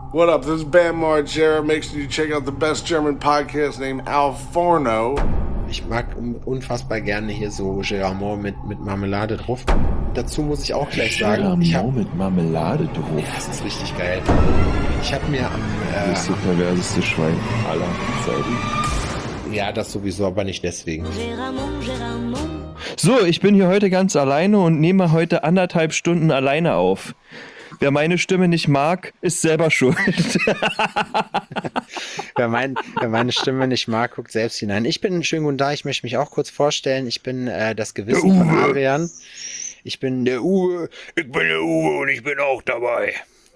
What up? This is Bam Margera. Make sure you check out the best German podcast named Al Forno. Ich mag unfassbar gerne hier so Geramont mit Marmelade drauf. Dazu muss ich auch gleich sagen, Geramont mit Marmelade drauf. Das ist richtig geil. Ich habe mir am... das ist das perverseste Schwein aller Zeiten. Ja, das sowieso, aber nicht deswegen. So, ich bin hier heute ganz alleine und nehme heute 1,5 Stunden alleine auf. Wer meine Stimme nicht mag, ist selber schuld. Wer meine Stimme nicht mag, guckt selbst hinein. Ich bin schön guten Tag, ich möchte mich auch kurz vorstellen. Ich bin das Gewissen von Adrian. Ich bin der Uwe. Ich bin der Uwe und ich bin auch dabei.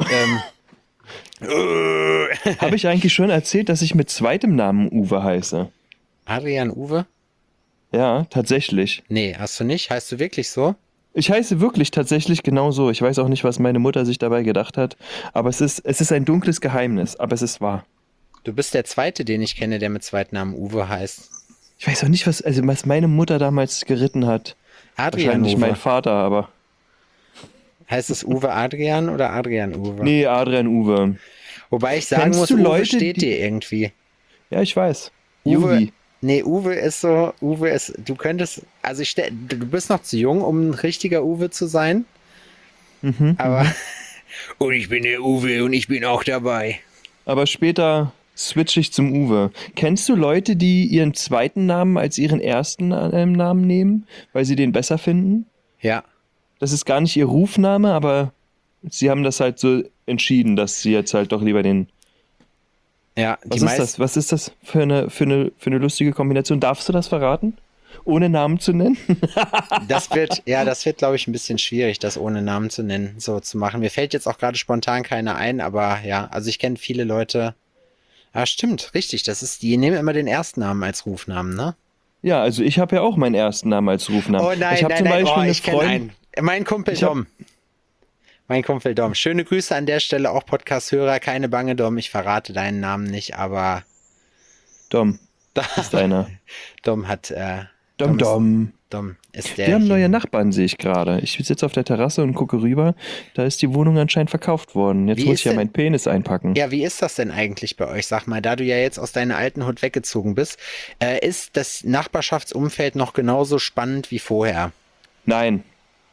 Habe ich eigentlich schon erzählt, dass ich mit zweitem Namen Uwe heiße? Adrian Uwe? Ja, tatsächlich. Nee, hast du nicht? Heißt du wirklich so? Ich heiße wirklich tatsächlich genau so. Ich weiß auch nicht, was meine Mutter sich dabei gedacht hat. Aber es ist ein dunkles Geheimnis, aber es ist wahr. Du bist der Zweite, den ich kenne, der mit Zweitnamen Uwe heißt. Ich weiß auch nicht, was meine Mutter damals geritten hat. Adrian Wahrscheinlich Uwe. mein Vater, aber... Heißt es Uwe Adrian oder Adrian Uwe? Nee, Adrian Uwe. Wobei ich sagen Kennst muss, du Uwe Leute, steht die- dir irgendwie. Ja, ich weiß. Uwe, Yugi. nee, Uwe ist so, du könntest, also du bist noch zu jung, um ein richtiger Uwe zu sein. Aber, und ich bin der Uwe und ich bin auch dabei. Aber später switche ich zum Uwe. Kennst du Leute, die ihren zweiten Namen als ihren ersten Namen nehmen, weil sie den besser finden? Ja. Das ist gar nicht ihr Rufname, aber sie haben das halt so entschieden, dass sie jetzt halt doch lieber den... Ja, Was ist das für eine lustige Kombination? Darfst du das verraten? Ohne Namen zu nennen? Das wird, glaube ich, ein bisschen schwierig, das ohne Namen zu nennen, so zu machen. Mir fällt jetzt auch gerade spontan keiner ein, aber ja, also ich kenne viele Leute. Ah, stimmt, richtig, die nehmen immer den ersten Namen als Rufnamen, ne? Ja, also ich habe ja auch meinen ersten Namen als Rufnamen. Oh nein, ich habe zum Beispiel eine Freundin. Mein Kumpel Dom. Mein Kumpel Dom. Schöne Grüße an der Stelle, auch Podcast-Hörer. Keine Bange, Dom, ich verrate deinen Namen nicht, aber Dom ist einer. Dom hat... Dom. Dom ist der... Wir haben neue Nachbarn, sehe ich gerade. Ich sitze auf der Terrasse und gucke rüber. Da ist die Wohnung anscheinend verkauft worden. Jetzt Wie muss ist ich ja denn- meinen Penis einpacken. Ja, wie ist das denn eigentlich bei euch? Sag mal, da du ja jetzt aus deiner alten Hut weggezogen bist, ist das Nachbarschaftsumfeld noch genauso spannend wie vorher? Nein.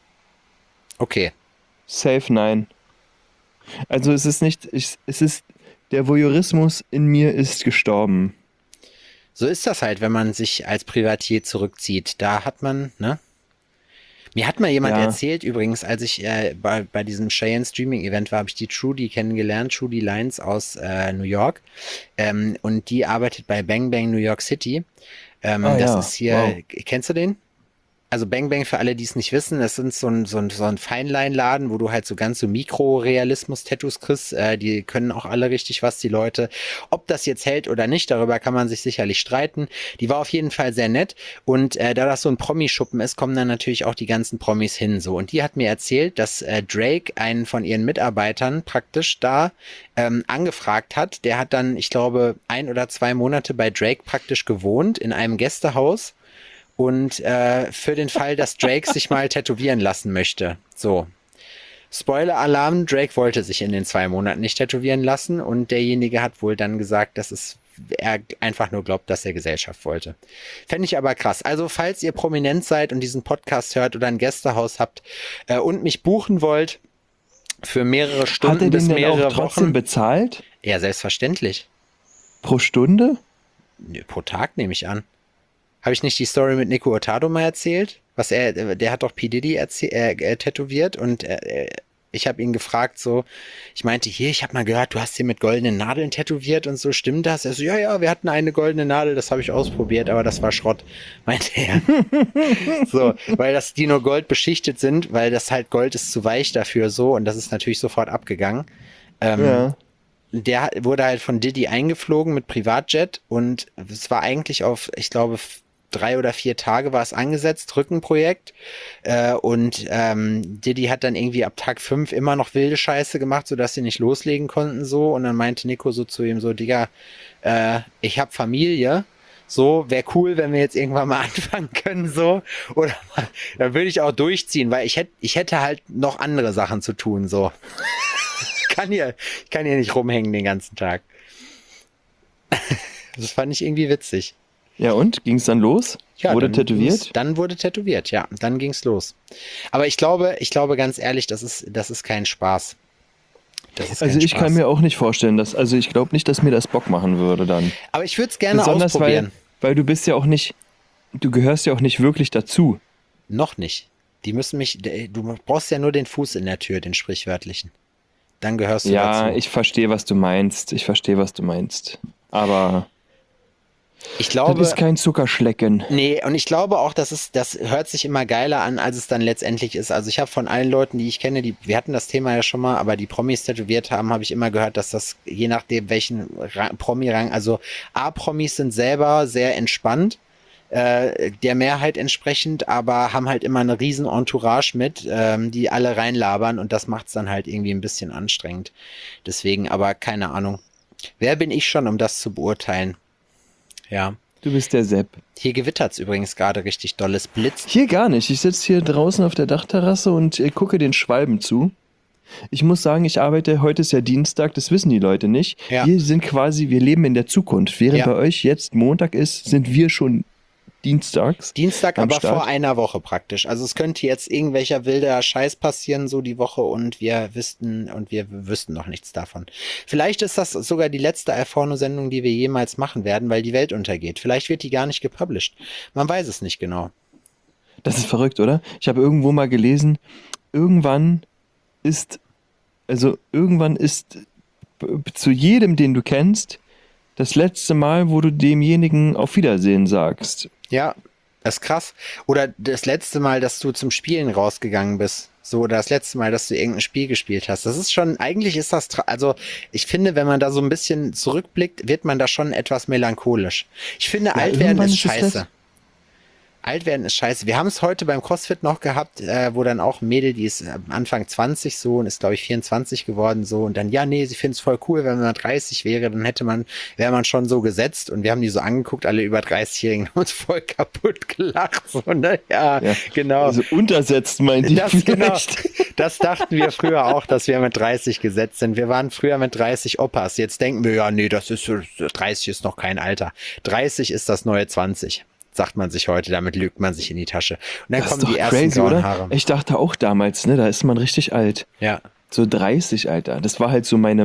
Okay. Safe nein. Also es ist nicht... Der Voyeurismus in mir ist gestorben. So ist das halt, wenn man sich als Privatier zurückzieht. Da hat man, ne? Mir hat mal jemand Ja. erzählt, übrigens, als ich bei diesem Cheyenne Streaming Event war, habe ich die Trudy kennengelernt, Trudy Lyons aus New York. Und die arbeitet bei Bang Bang New York City. Das ja. ist hier, Wow. Kennst du den? Also Bang Bang, für alle, die es nicht wissen, das sind so ein Feinleinladen, wo du halt so ganz so Mikrorealismus-Tattoos kriegst. Die können auch alle richtig was, die Leute. Ob das jetzt hält oder nicht, darüber kann man sich sicherlich streiten. Die war auf jeden Fall sehr nett. Und da das so ein Promi-Schuppen ist, kommen dann natürlich auch die ganzen Promis hin. So. Und die hat mir erzählt, dass Drake einen von ihren Mitarbeitern praktisch da angefragt hat. Der hat dann, ich glaube, 1 oder 2 Monate bei Drake praktisch gewohnt in einem Gästehaus. Und für den Fall, dass Drake sich mal tätowieren lassen möchte. So. Spoiler-Alarm, Drake wollte sich in den 2 Monaten nicht tätowieren lassen und derjenige hat wohl dann gesagt, dass er einfach nur glaubt, dass er Gesellschaft wollte. Fände ich aber krass. Also falls ihr prominent seid und diesen Podcast hört oder ein Gästehaus habt und mich buchen wollt für mehrere Hat Stunden er bis den denn auch mehrere trotzdem Wochen. bezahlt? Ja, selbstverständlich. Pro Stunde? Nö, pro Tag nehme ich an. Habe ich nicht die Story mit Nico Hurtado mal erzählt? Der hat doch P. Diddy tätowiert und ich habe ihn gefragt so, ich meinte, ich habe mal gehört, du hast hier mit goldenen Nadeln tätowiert und so, stimmt das? Er so, ja, wir hatten eine goldene Nadel, das habe ich ausprobiert, aber das war Schrott, meinte er. So, weil die nur Gold beschichtet sind, weil das halt Gold ist zu weich dafür so und das ist natürlich sofort abgegangen. Ja. Der wurde halt von Diddy eingeflogen mit Privatjet und es war eigentlich auf, ich glaube, 3 oder 4 Tage war es angesetzt, Rückenprojekt. Und Diddy hat dann irgendwie ab Tag 5 immer noch wilde Scheiße gemacht, sodass sie nicht loslegen konnten so. Und dann meinte Nico so zu ihm so, Digga, ich hab Familie. So, wäre cool, wenn wir jetzt irgendwann mal anfangen können, so. Oder dann würde ich auch durchziehen, weil ich hätte halt noch andere Sachen zu tun, so. Ich kann hier nicht rumhängen den ganzen Tag. Das fand ich irgendwie witzig. Ja, und? Ging es dann los? Ja, Wurde tätowiert? Dann wurde tätowiert, ja. Dann ging's los. Aber ich glaube ganz ehrlich, das ist kein Spaß. Das ist Also kein ich Spaß. kann mir auch nicht vorstellen, also ich glaube nicht, dass mir das Bock machen würde dann. Aber ich würde es gerne Besonders ausprobieren. weil du bist ja auch nicht, du gehörst ja auch nicht wirklich dazu. Noch nicht. Die müssen du brauchst ja nur den Fuß in der Tür, den sprichwörtlichen. Dann gehörst du Ja, dazu. ich verstehe, was du meinst. Aber Ich glaube, das ist kein Zuckerschlecken. nee, und ich glaube auch, das hört sich immer geiler an, als es dann letztendlich ist. Also ich habe von allen Leuten, die ich kenne, wir hatten das Thema ja schon mal, aber die Promis tätowiert haben, habe ich immer gehört, dass das je nachdem, welchen Promi-Rang, also A-Promis sind selber sehr entspannt, der Mehrheit entsprechend, aber haben halt immer eine riesen Entourage mit, die alle reinlabern und das macht es dann halt irgendwie ein bisschen anstrengend. Deswegen, aber keine Ahnung. Wer bin ich schon, um das zu beurteilen? Ja. Du bist der Sepp. Hier gewittert's übrigens gerade richtig dolles Blitz. Hier gar nicht. Ich sitze hier draußen auf der Dachterrasse und gucke den Schwalben zu. Ich muss sagen, heute ist ja Dienstag, das wissen die Leute nicht. Ja. Wir leben in der Zukunft. Während Ja. bei euch jetzt Montag ist, sind wir schon dienstags. Dienstag, am aber Start. vor einer Woche praktisch. Also es könnte jetzt irgendwelcher wilder Scheiß passieren, so die Woche und wir wüssten noch nichts davon. Vielleicht ist das sogar die letzte Alforno-Sendung, die wir jemals machen werden, weil die Welt untergeht. Vielleicht wird die gar nicht gepublished. Man weiß es nicht genau. Das ist verrückt, oder? Ich habe irgendwo mal gelesen, irgendwann ist zu jedem, den du kennst, das letzte Mal, wo du demjenigen auf Wiedersehen sagst. Ja, das ist krass. Oder das letzte Mal, dass du zum Spielen rausgegangen bist. So, oder das letzte Mal, dass du irgendein Spiel gespielt hast. Das ist schon, eigentlich ist das, also ich finde, wenn man da so ein bisschen zurückblickt, wird man da schon etwas melancholisch. Ich finde, alt werden irgendwann ist ist es scheiße. Alt werden ist scheiße. Wir haben es heute beim CrossFit noch gehabt, wo dann auch ein Mädel, die ist Anfang 20 so und ist, glaube ich, 24 geworden so und dann, ja, nee, sie findet es voll cool, wenn man 30 wäre, dann wäre man schon so gesetzt und wir haben die so angeguckt, alle über 30-Jährigen haben uns voll kaputt gelacht. So, ne? Ja, genau. Also untersetzt meint die Das, genau, vielleicht. das dachten wir früher auch, dass wir mit 30 gesetzt sind. Wir waren früher mit 30 Opas. Jetzt denken wir, ja, nee, 30 ist noch kein Alter. 30 ist das neue 20. Sagt man sich heute, damit lügt man sich in die Tasche. Und dann Das kommen ist doch die ersten crazy, grauen oder? Haare. Ich dachte auch damals, ne, da ist man richtig alt. Ja. So 30, Alter. Das war halt meine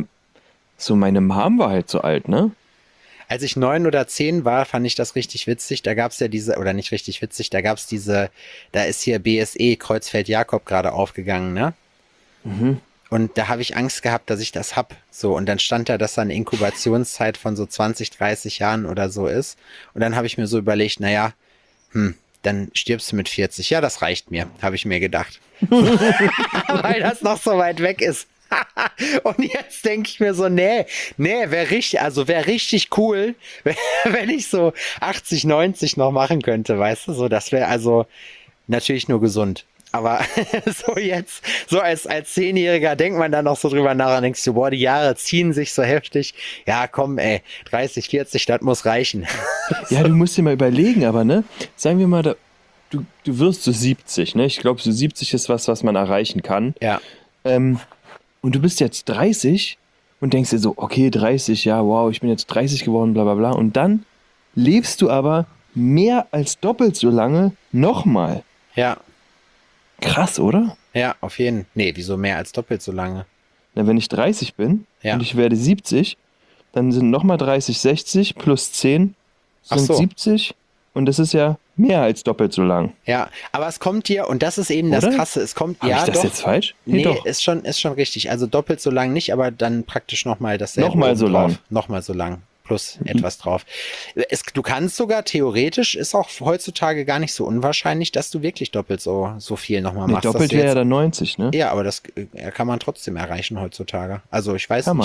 Mom war halt so alt, ne? Als ich 9 oder 10 war, fand ich das richtig witzig. Da gab's ja oder nicht richtig witzig, da ist hier BSE, Kreuzfeld-Jakob gerade aufgegangen, ne? Mhm. Und da habe ich Angst gehabt, dass ich das hab. So, und dann stand da, dass da eine Inkubationszeit von so 20, 30 Jahren oder so ist. Und dann habe ich mir so überlegt, naja, dann stirbst du mit 40. Ja, das reicht mir, habe ich mir gedacht. Weil das noch so weit weg ist. Und jetzt denke ich mir so, nee, wäre richtig cool, wenn ich so 80, 90 noch machen könnte, weißt du, so, das wäre also natürlich nur gesund. Aber so jetzt, so als 10-Jähriger denkt man da noch so drüber nach und denkst du, boah, die Jahre ziehen sich so heftig. Ja, komm, 30, 40, das muss reichen. Ja, du musst dir mal überlegen, aber ne, sagen wir mal, du wirst so 70, ne? Ich glaube, so 70 ist was man erreichen kann. Ja. Und du bist jetzt 30 und denkst dir so, okay, 30, ja, wow, ich bin jetzt 30 geworden, bla bla bla. Und dann lebst du aber mehr als doppelt so lange nochmal. Ja. Krass, oder? Ja, auf jeden Fall. Nee, wieso mehr als doppelt so lange? Na, wenn ich 30 bin Ja. und ich werde 70, dann sind nochmal 30, 60 plus 10 Ach sind so. 70 und das ist ja mehr als doppelt so lang. Ja, aber es kommt dir, und das ist eben das Oder? Krasse, es kommt, Habe ja, ich das doch. jetzt falsch? Nee, doch. ist schon richtig. Also doppelt so lang nicht, aber dann praktisch nochmal dasselbe. Nochmal so obendrauf. lang. Nochmal so lang. Plus etwas drauf. Du kannst sogar theoretisch, ist auch heutzutage gar nicht so unwahrscheinlich, dass du wirklich doppelt so viel nochmal Nee, machst. doppelt dass du wäre ja jetzt, dann 90, ne? ja, aber das kann man trotzdem erreichen heutzutage. Also ich weiß Kann nicht, man.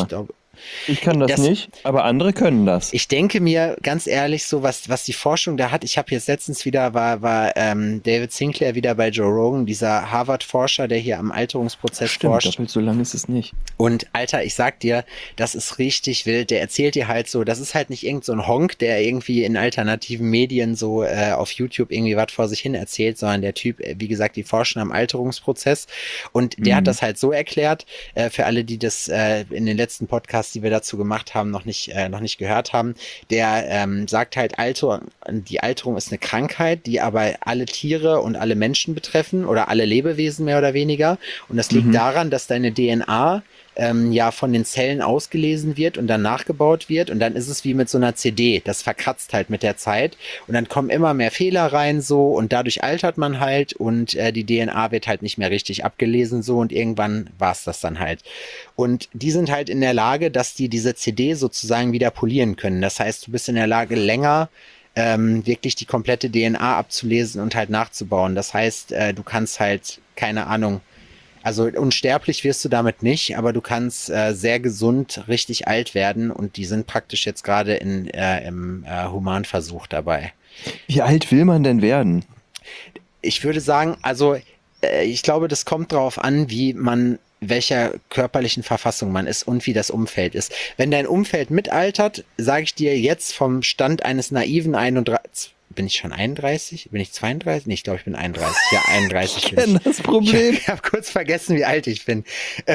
Ich kann das Das- nicht, aber andere können das. Ich denke mir ganz ehrlich, so was die Forschung da hat, ich habe jetzt letztens wieder, war David Sinclair wieder bei Joe Rogan, dieser Harvard-Forscher, der hier am Alterungsprozess Stimmt, forscht. doppelt so lang ist es nicht. Und Alter, ich sag dir, das ist richtig wild. Der erzählt dir halt so, das ist halt nicht irgend so ein Honk, der irgendwie in alternativen Medien so auf YouTube irgendwie was vor sich hin erzählt, sondern der Typ, wie gesagt, die forschen am Alterungsprozess. Und der hat das halt so erklärt, für alle, die das in den letzten Podcasts, die wir dazu gemacht haben, noch nicht gehört haben. Der sagt halt, die Alterung ist eine Krankheit, die aber alle Tiere und alle Menschen betreffen oder alle Lebewesen mehr oder weniger. Und das liegt daran, dass deine DNA ja von den Zellen ausgelesen wird und dann nachgebaut wird und dann ist es wie mit so einer CD, das verkratzt halt mit der Zeit und dann kommen immer mehr Fehler rein so und dadurch altert man halt und die DNA wird halt nicht mehr richtig abgelesen so und irgendwann war es das dann halt. Und die sind halt in der Lage, dass die diese CD sozusagen wieder polieren können. Das heißt, du bist in der Lage, länger wirklich die komplette DNA abzulesen und halt nachzubauen. Das heißt, du kannst halt, keine Ahnung, also unsterblich wirst du damit nicht, aber du kannst sehr gesund richtig alt werden und die sind praktisch jetzt gerade im Humanversuch dabei. Wie alt will man denn werden? Ich würde sagen, also ich glaube, das kommt darauf an, welcher körperlichen Verfassung man ist und wie das Umfeld ist. Wenn dein Umfeld mitaltert, sage ich dir jetzt vom Stand eines naiven 31, bin ich schon 31? Bin ich 32? Nee, ich glaube, ich bin 31. Ja, 31 Ich bin ich. kenne das Problem. Ich habe kurz vergessen, wie alt ich bin.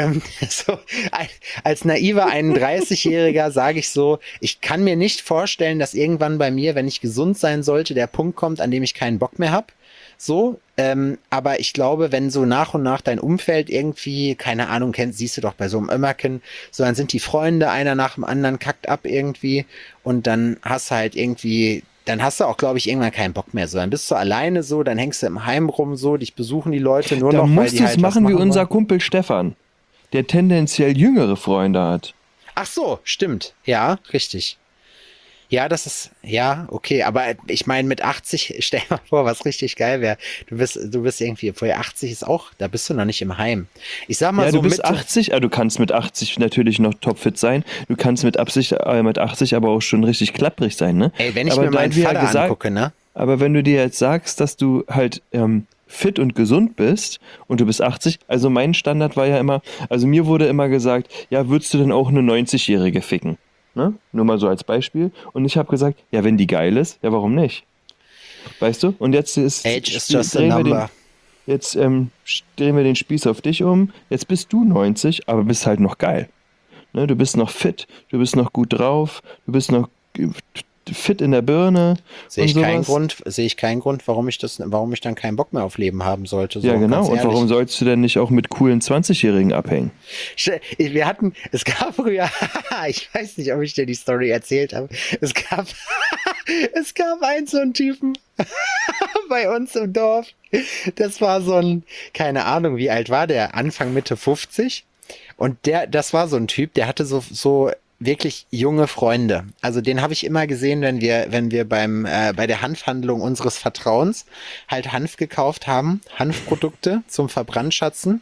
Als naiver 31-Jähriger sage ich so, ich kann mir nicht vorstellen, dass irgendwann bei mir, wenn ich gesund sein sollte, der Punkt kommt, an dem ich keinen Bock mehr habe. So, aber ich glaube, wenn so nach und nach dein Umfeld irgendwie, keine Ahnung, siehst du doch bei so einem Ömmerken, so dann sind die Freunde einer nach dem anderen, kackt ab irgendwie und dann hast du halt irgendwie, dann hast du auch, glaube ich, irgendwann keinen Bock mehr. So, dann bist du alleine so, dann hängst du im Heim rum so, dich besuchen die Leute nur Da noch, weil musst die du es halt was machen wie unser wollen. Kumpel Stefan, der tendenziell jüngere Freunde hat. Ach so, stimmt. Ja, richtig. Ja, das ist, ja, okay, aber ich meine, mit 80, stell dir mal vor, was richtig geil wäre. Du bist irgendwie, vorher 80 ist auch, da bist du noch nicht im Heim. Ich sag mal Ja, so du bist Mitte, 80, du kannst mit 80 natürlich noch topfit sein. Du kannst mit 80 aber auch schon richtig klapprig sein, ne? ey, wenn ich aber mir da meinen wir ja Vater angucke, ne? Aber wenn du dir jetzt sagst, dass du halt fit und gesund bist und du bist 80, also mein Standard war ja immer, also mir wurde immer gesagt, ja, würdest du denn auch eine 90-Jährige ficken? Ne? Nur mal so als Beispiel. Und ich habe gesagt, ja, wenn die geil ist, ja, warum nicht? Weißt du? Und jetzt Age is just a number. Jetzt drehen wir den Spieß auf dich um. Jetzt bist du 90, aber bist halt noch geil. Ne? Du bist noch fit, du bist noch gut drauf, du bist noch fit in der Birne. Sehe ich und keinen sowas. Grund, warum ich dann keinen Bock mehr auf Leben haben sollte. So, Ja, genau. ganz Und ehrlich. warum sollst du denn nicht auch mit coolen 20-Jährigen abhängen? Es gab früher, ich weiß nicht, ob ich dir die Story erzählt habe, es gab einen so einen Typen bei uns im Dorf, das war so ein, keine Ahnung, wie alt war der, Anfang, Mitte 50 und das war so ein Typ, der hatte so wirklich junge Freunde. Also den habe ich immer gesehen, wenn wir bei der Hanfhandlung unseres Vertrauens halt Hanf gekauft haben, Hanfprodukte zum Verbrandschatzen.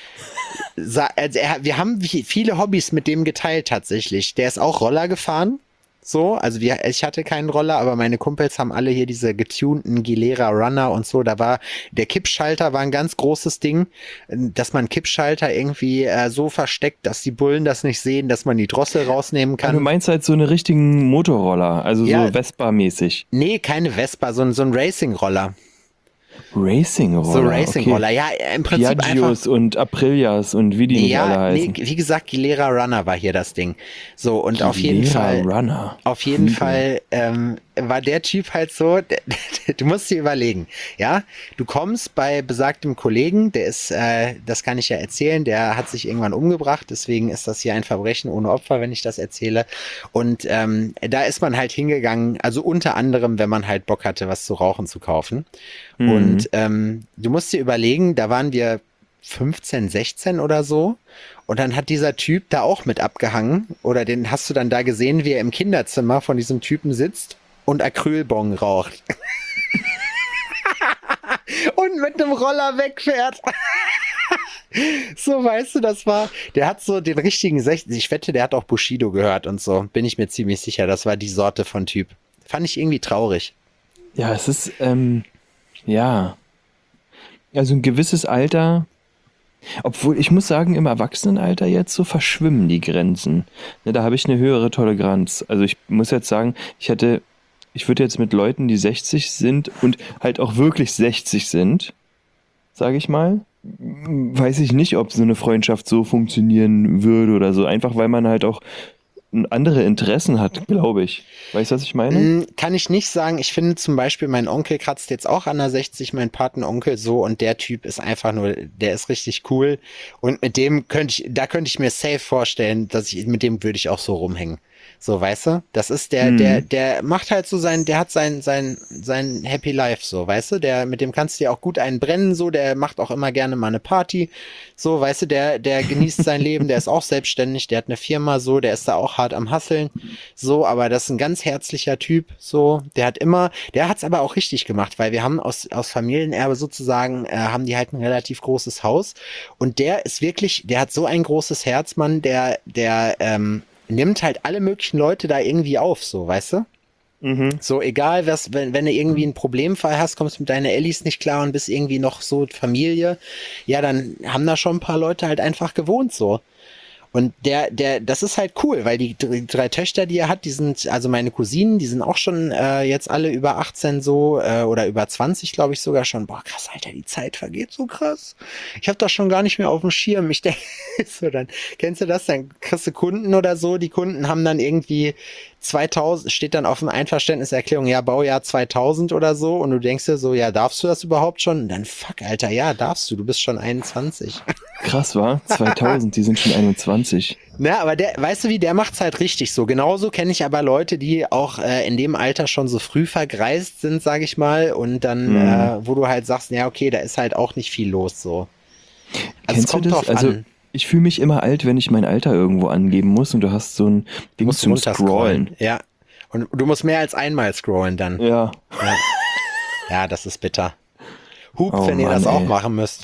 Wir haben viele Hobbys mit dem geteilt tatsächlich. Der ist auch Roller gefahren. So, also ich hatte keinen Roller, aber meine Kumpels haben alle hier diese getunten Gilera Runner und so. Der Kippschalter war ein ganz großes Ding, dass man Kippschalter irgendwie so versteckt, dass die Bullen das nicht sehen, dass man die Drossel rausnehmen Du kann. meinst halt so eine richtigen Motorroller, also Ja. so Vespa-mäßig. Nee, keine Vespa, so ein Racing-Roller. Racing-Roller. So Racing-Roller, okay. ja, im Prinzip einfach. Piaggios und Aprilias und wie die nicht alle heißen. Wie gesagt, Gilera Runner war hier das Ding. So, und auf jeden Gilera Fall. Runner. Auf jeden Flügel. Fall war der Typ halt so, du musst dir überlegen, ja, du kommst bei besagtem Kollegen, der ist, das kann ich ja erzählen, der hat sich irgendwann umgebracht, deswegen ist das hier ein Verbrechen ohne Opfer, wenn ich das erzähle. Und da ist man halt hingegangen, also unter anderem, wenn man halt Bock hatte, was zu rauchen zu kaufen. Und du musst dir überlegen, da waren wir 15, 16 oder so. Und dann hat dieser Typ da auch mit abgehangen. Oder den hast du dann da gesehen, wie er im Kinderzimmer von diesem Typen sitzt und Acrylbong raucht. Und mit einem Roller wegfährt. So, weißt du, der hat so den richtigen 60, ich wette, der hat auch Bushido gehört und so, bin ich mir ziemlich sicher, das war die Sorte von Typ. Fand ich irgendwie traurig. Ja, es ist, ja, also ein gewisses Alter, obwohl ich muss sagen, im Erwachsenenalter jetzt so verschwimmen die Grenzen. Ne, da habe ich eine höhere Toleranz. Also ich muss jetzt sagen, ich würde jetzt mit Leuten, die 60 sind und halt auch wirklich 60 sind, sage ich mal, weiß ich nicht, ob so eine Freundschaft so funktionieren würde oder so. Einfach weil man halt auch andere Interessen hat, glaube ich. Weißt du, was ich meine? Kann ich nicht sagen. Ich finde zum Beispiel, mein Onkel kratzt jetzt auch an der 60, mein Patenonkel so, und der Typ ist einfach nur, der ist richtig cool. Und mit dem könnte ich mir safe vorstellen, mit dem würde ich auch so rumhängen. So, weißt du? Das ist der macht halt so der hat sein Happy Life, so, weißt du? Mit dem kannst du ja auch gut einen brennen, so, der macht auch immer gerne mal eine Party. So, weißt du, der genießt sein Leben, der ist auch selbstständig, der hat eine Firma, so, der ist da auch hart am Hustlen, so, aber das ist ein ganz herzlicher Typ, so, der hat's aber auch richtig gemacht, weil wir haben aus Familienerbe sozusagen, haben die halt ein relativ großes Haus, und der ist wirklich, der hat so ein großes Herz, Mann, der nimmt halt alle möglichen Leute da irgendwie auf, so, weißt du? So, egal was, wenn du irgendwie einen Problemfall hast, kommst mit deinen Ellis nicht klar und bist irgendwie noch so Familie, ja, dann haben da schon ein paar Leute halt einfach gewohnt, so. Und das ist halt cool, weil die drei Töchter, die er hat, also meine Cousinen, die sind auch schon jetzt alle über 18 so, oder über 20, glaube ich sogar schon. Boah, krass, Alter, die Zeit vergeht so krass. Ich habe das schon gar nicht mehr auf dem Schirm. Ich denke, so, dann kennst du das, dann kriegst du Kunden oder so, die Kunden haben dann irgendwie 2000, steht dann auf dem Einverständniserklärung, ja, Baujahr 2000 oder so, und du denkst dir so, ja, darfst du das überhaupt schon? Und dann, fuck, Alter, ja, darfst du bist schon 21. Krass, war 2000, die sind schon 21. Na, aber weißt du wie, der macht's halt richtig so. Genauso kenne ich aber Leute, die auch in dem Alter schon so früh vergreist sind, sag ich mal, und dann, wo du halt sagst, ja, okay, da ist halt auch nicht viel los, so. Also Kennst du das? Also, ich fühle mich immer alt, wenn ich mein Alter irgendwo angeben muss, und du hast so ein Ding zum Scrollen. Ja. Und du musst mehr als einmal scrollen dann. Ja. Ja, das ist bitter. Hup, Oh wenn ihr Mann, das auch ey. machen müsst.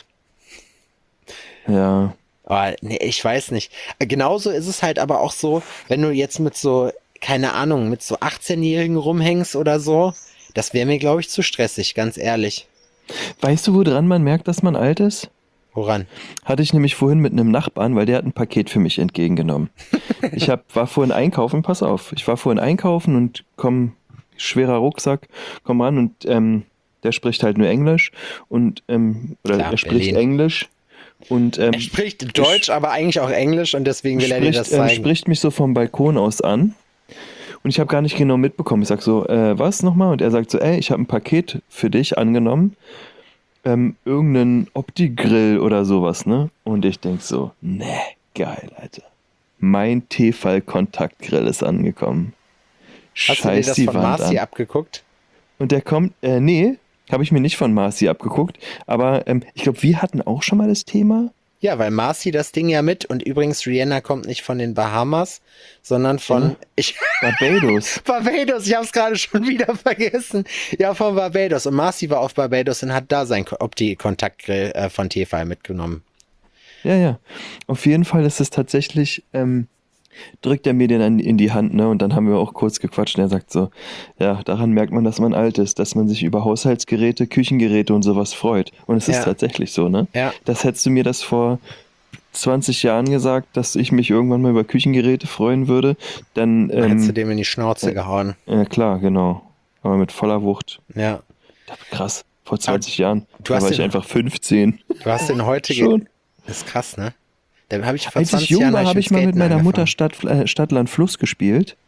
Ja. Aber nee, ich weiß nicht. Genauso ist es halt aber auch so, wenn du jetzt mit so, keine Ahnung, mit so 18-Jährigen rumhängst oder so, das wäre mir, glaube ich, zu stressig, ganz ehrlich. Weißt du, woran man merkt, dass man alt ist? Woran? Hatte ich nämlich vorhin mit einem Nachbarn, weil der hat ein Paket für mich entgegengenommen. War vorhin einkaufen, pass auf, ich war vorhin einkaufen und schwerer Rucksack, komm ran, und der spricht halt nur Englisch, und oder Klar, er spricht Berlin. Englisch und Er spricht Deutsch, aber eigentlich auch Englisch, und deswegen will er dir das zeigen. spricht mich so vom Balkon aus an, und ich habe gar nicht genau mitbekommen. Ich sag so, was nochmal? Und er sagt so, ey, ich habe ein Paket für dich angenommen, irgendeinen Opti-Grill oder sowas, ne? Und ich denk so, ne, geil, Alter. Mein Tefal-Kontaktgrill ist angekommen. Hast du dir Scheiß das die von Wand Marci an. abgeguckt? Und der kommt, nee, habe ich mir nicht von Marci abgeguckt, aber ich glaube, wir hatten auch schon mal das Thema. Ja, weil Marci das Ding ja mit, und übrigens, Rihanna kommt nicht von den Bahamas, sondern von Barbados. Barbados, ich habe es gerade schon wieder vergessen. Ja, von Barbados. Und Marci war auf Barbados und hat da sein Opti-Kontaktgrill von Tefal mitgenommen. Ja. Auf jeden Fall ist es tatsächlich, drückt er mir den dann in die Hand, ne? Und dann haben wir auch kurz gequatscht, und er sagt so, ja, daran merkt man, dass man alt ist, dass man sich über Haushaltsgeräte, Küchengeräte und sowas freut. Und es ist Ja. tatsächlich so, ne? Ja. Das hättest du mir das vor 20 Jahren gesagt, dass ich mich irgendwann mal über Küchengeräte freuen würde, dann, Dann hättest du dem in die Schnauze gehauen. ja klar, genau. Aber mit voller Wucht. Ja. Krass, vor 20 Jahren. du hast Da war ich den- einfach 15. Du hast den heute Schon. Das ist krass, ne? Da habe ich vor Als 20 ich jung Jahren war, habe ich mal mit Skaten meiner Mutter angefangen. Stadt, Land, Fluss gespielt.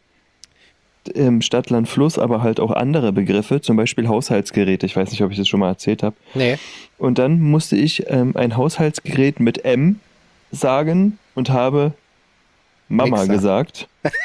Stadt, Land, Fluss, aber halt auch andere Begriffe, zum Beispiel Haushaltsgeräte. Ich weiß nicht, ob ich das schon mal erzählt habe. Nee. Und dann musste ich ein Haushaltsgerät mit M sagen und habe Mama Mixer. gesagt.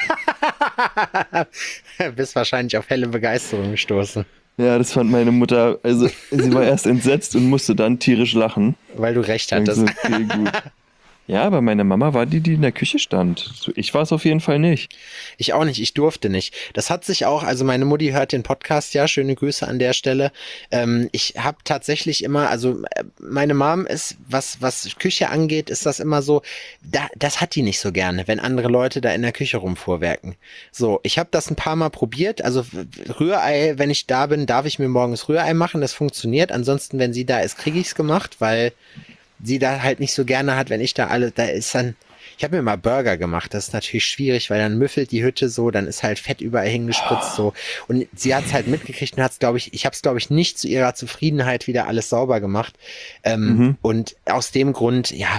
Bist wahrscheinlich auf helle Begeisterung gestoßen, Ja, das fand meine Mutter, also sie war erst entsetzt und musste dann tierisch lachen. weil du recht Und hattest. so, okay, gut. Ja, aber meine Mama war die in der Küche stand. So, ich war es auf jeden Fall nicht. Ich auch nicht, ich durfte nicht. Das hat sich auch, also meine Mutti hört den Podcast, ja, schöne Grüße an der Stelle. Ich habe tatsächlich immer, also meine Mom ist, was Küche angeht, ist das immer so, das hat die nicht so gerne, wenn andere Leute da in der Küche rumfuhrwerken. So, ich habe das ein paar Mal probiert, also Rührei, wenn ich da bin, darf ich mir morgens Rührei machen, das funktioniert. Ansonsten, wenn sie da ist, kriege ich es gemacht, weil sie da halt nicht so gerne hat, wenn ich da ist dann, ich habe mir mal Burger gemacht, das ist natürlich schwierig, weil dann müffelt die Hütte so, dann ist halt Fett überall hingespritzt so und sie hat es halt mitgekriegt und hat es, glaube ich habe es, glaube ich, nicht zu ihrer Zufriedenheit wieder alles sauber gemacht und aus dem Grund, ja,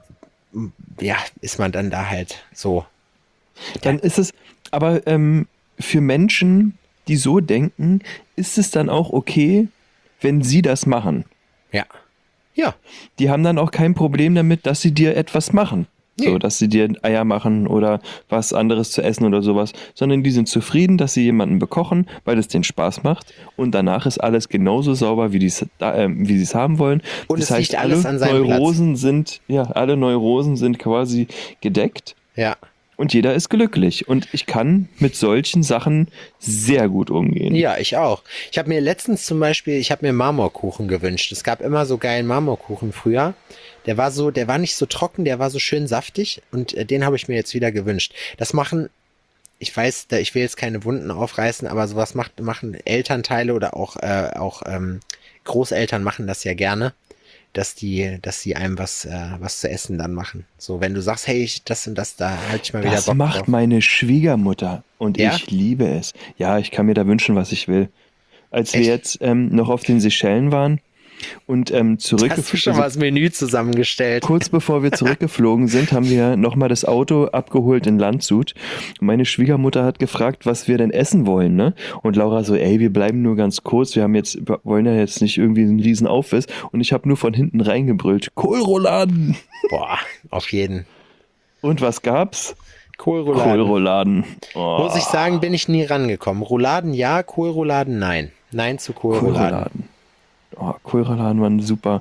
ist man dann da halt so. Dann ist es, aber für Menschen, die so denken, ist es dann auch okay, wenn sie das machen. Ja. Ja. Die haben dann auch kein Problem damit, dass sie dir etwas machen. Nee. So, dass sie dir Eier machen oder was anderes zu essen oder sowas, sondern die sind zufrieden, dass sie jemanden bekochen, weil es denen Spaß macht und danach ist alles genauso sauber, wie sie es haben wollen. Und das es heißt, liegt alles an seinem alle Neurosen sind quasi gedeckt. Ja. Und jeder ist glücklich. Und ich kann mit solchen Sachen sehr gut umgehen. Ja, ich auch. Ich habe mir letztens zum Beispiel, Marmorkuchen gewünscht. Es gab immer so geilen Marmorkuchen früher. Der war nicht so trocken, der war so schön saftig und den habe ich mir jetzt wieder gewünscht. Das machen, ich weiß, ich will jetzt keine Wunden aufreißen, aber sowas machen Elternteile oder auch Großeltern machen das ja gerne. Dass sie einem was zu essen dann machen. So, wenn du sagst, hey, das und das, da halt ich mal wieder Das Bock macht drauf. meine Schwiegermutter und Ja? ich liebe es. Ja, ich kann mir da wünschen, was ich will. Als wir Echt? jetzt noch auf den Seychellen waren und Hast du schon zurückgeflogen mal das Menü zusammengestellt? kurz bevor wir zurückgeflogen sind, haben wir nochmal das Auto abgeholt in Landshut. Und meine Schwiegermutter hat gefragt, was wir denn essen wollen, ne? Und Laura so, ey, wir bleiben nur ganz kurz, wollen ja jetzt nicht irgendwie einen riesen Aufriss. Und ich habe nur von hinten reingebrüllt, Kohlrouladen! Boah, auf jeden. Und was gab's? Kohlrouladen. Kohlrouladen. Oh. Muss ich sagen, bin ich nie rangekommen. Rouladen ja, Kohlrouladen nein. Nein zu Kohlrouladen. Kohlrouladen. Oh, Kohlrouladen waren super.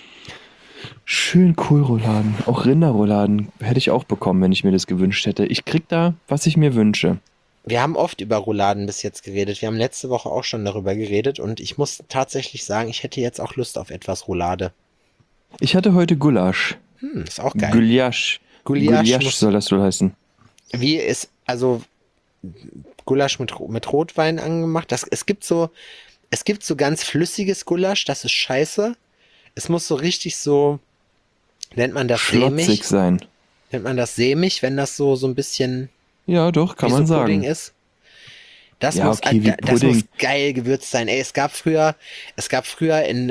Schön Kohlrouladen. Auch Rinderrouladen hätte ich auch bekommen, wenn ich mir das gewünscht hätte. Ich krieg da, was ich mir wünsche. Wir haben oft über Rouladen bis jetzt geredet. Wir haben letzte Woche auch schon darüber geredet und ich muss tatsächlich sagen, ich hätte jetzt auch Lust auf etwas Roulade. Ich hatte heute Gulasch. Ist auch geil. Gulasch. Gulasch Gulasch muss- soll das wohl heißen. Wie ist, also Gulasch mit Rotwein angemacht? Es gibt so ganz flüssiges Gulasch, das ist scheiße. Es muss so richtig so, nennt man das Schlotzig sämig? sein. Nennt man das sämig, wenn das so ein bisschen Ja, doch, kann wie man so Pudding sagen. ist? Das Ja, muss, okay, wie das Pudding. muss geil gewürzt sein. Ey, es gab früher in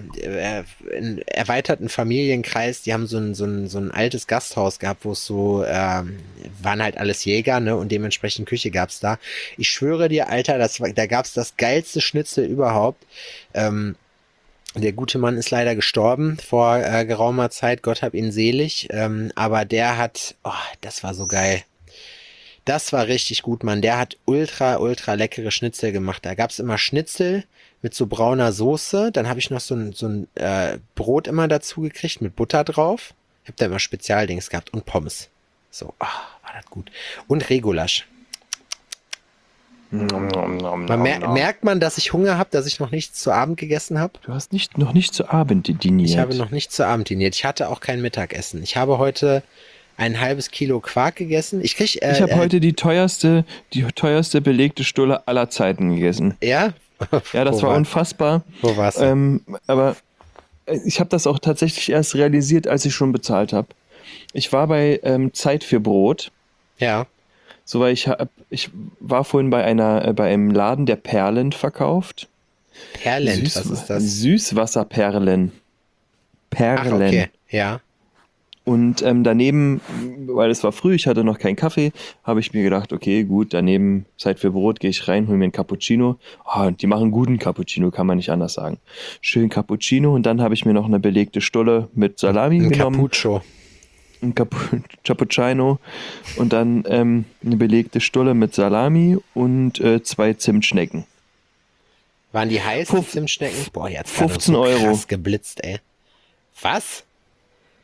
erweiterten Familienkreis, die haben so ein altes Gasthaus gehabt, wo es so, waren halt alles Jäger, ne, und dementsprechend Küche gab's da. Ich schwöre dir, Alter, da gab's das geilste Schnitzel überhaupt. Der gute Mann ist leider gestorben vor geraumer Zeit, Gott hab ihn selig, aber das war so geil. Das war richtig gut, Mann. Der hat ultra, ultra leckere Schnitzel gemacht. Da gab's immer Schnitzel mit so brauner Soße. Dann habe ich noch so ein Brot immer dazu gekriegt mit Butter drauf. Ich habe da immer Spezialdings gehabt und Pommes. So, war das gut. Und Regulasch. Merkt man, dass ich Hunger habe, dass ich noch nichts zu Abend gegessen habe? Du hast noch nicht zu Abend diniert. Ich habe noch nicht zu Abend diniert. Ich hatte auch kein Mittagessen. Ich habe heute ein halbes Kilo Quark gegessen. Ich habe heute die teuerste belegte Stulle aller Zeiten gegessen. Ja? Ja, das Wo war unfassbar. Wo war's? Aber ich habe das auch tatsächlich erst realisiert, als ich schon bezahlt habe. Ich war bei Zeit für Brot. Ja. So, weil ich war vorhin bei einem Laden, der Perlen verkauft. Perlent, was ist das? Süßwasserperlen. Ach, okay. Ja. Und daneben, weil es war früh, ich hatte noch keinen Kaffee, habe ich mir gedacht, okay, gut, daneben Zeit für Brot, gehe ich rein, hole mir einen Cappuccino. Die machen guten Cappuccino, kann man nicht anders sagen. Schön Cappuccino und dann habe ich mir noch eine belegte Stulle mit Salami Ein genommen. Cappuccio. Ein Cappuccino und dann eine belegte Stulle mit Salami und 2 Zimtschnecken. Waren die heiß, die Zimtschnecken? Boah, jetzt 15 so Euro. krass geblitzt, ey. Was?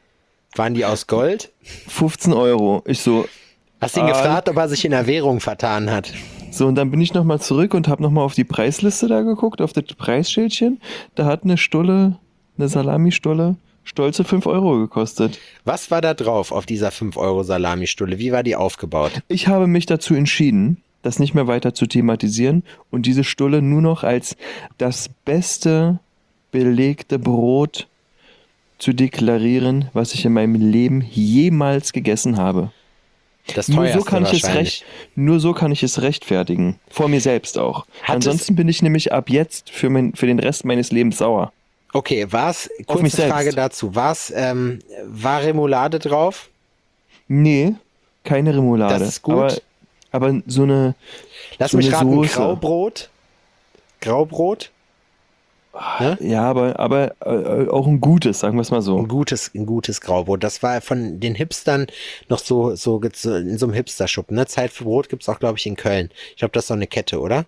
Waren die aus Gold? 15 Euro. Ich so, Hast ihn gefragt, ob er sich in der Währung vertan hat? so, und dann bin ich nochmal zurück und habe nochmal auf die Preisliste da geguckt, auf das Preisschildchen. Da hat eine Salamistulle, stolze 5 Euro gekostet. Was war da drauf auf dieser 5 € Salamistulle? Wie war die aufgebaut? Ich habe mich dazu entschieden, das nicht mehr weiter zu thematisieren und diese Stulle nur noch als das beste belegte Brot zu deklarieren, was ich in meinem Leben jemals gegessen habe. Das Nur teuerste so kann ich wahrscheinlich. nur so kann ich es rechtfertigen. Vor mir selbst auch. Hat Ansonsten bin ich nämlich ab jetzt für den Rest meines Lebens sauer. Okay, war's, mich kurze selbst. Frage dazu. War Remoulade drauf? Nee, keine Remoulade. Das ist gut. Aber so eine Lass so mich eine raten, Soße. Graubrot? Graubrot? Ne? Ja, aber auch ein gutes, sagen wir es mal so. Ein gutes Graubrot. Das war von den Hipstern noch so in so einem Hipster-Schuppen. Ne? Zeit für Brot gibt's auch, glaube ich, in Köln. Ich glaube, das ist so eine Kette, oder?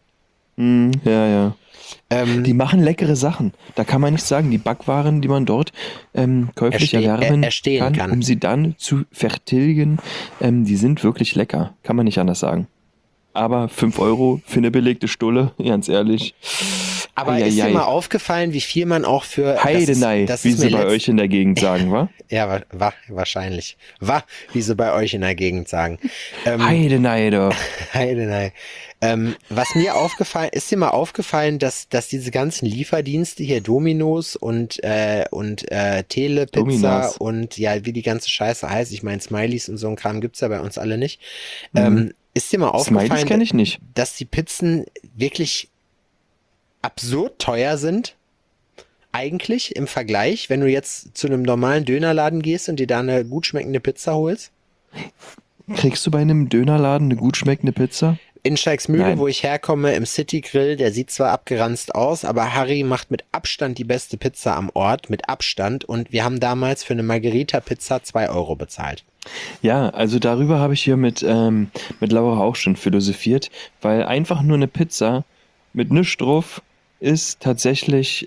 Ja. Die machen leckere Sachen. Da kann man nicht sagen, die Backwaren, die man dort käuflich erwerben erstehen kann. um sie dann zu vertilgen, die sind wirklich lecker. Kann man nicht anders sagen. Aber 5 Euro für eine belegte Stulle, ganz ehrlich. Aber ist dir mal aufgefallen, wie viel man auch für... Heidenei, das wie ist sie mir bei euch in der Gegend sagen, wa? Ja, wahrscheinlich. Wie sie bei euch in der Gegend sagen. Heidenei, doch. Heidenei. Was mir aufgefallen ist, dir mal aufgefallen, dass diese ganzen Lieferdienste hier Domino's und Telepizza Dominos. und ja, wie die ganze Scheiße heißt, ich meine Smileys und so ein Kram gibt's ja bei uns alle nicht. Ist dir mal Smileys aufgefallen, kenne ich nicht. dass die Pizzen wirklich absurd teuer sind? Eigentlich im Vergleich, wenn du jetzt zu einem normalen Dönerladen gehst und dir da eine gut schmeckende Pizza holst? Kriegst du bei einem Dönerladen eine gut schmeckende Pizza? In Steigsmühle, Nein. wo ich herkomme, im City Grill, der sieht zwar abgeranzt aus, aber Harry macht mit Abstand die beste Pizza am Ort, mit Abstand. Und wir haben damals für eine Margherita-Pizza 2 € bezahlt. Ja, also darüber habe ich hier mit Laura auch schon philosophiert, weil einfach nur eine Pizza mit nichts drauf ist tatsächlich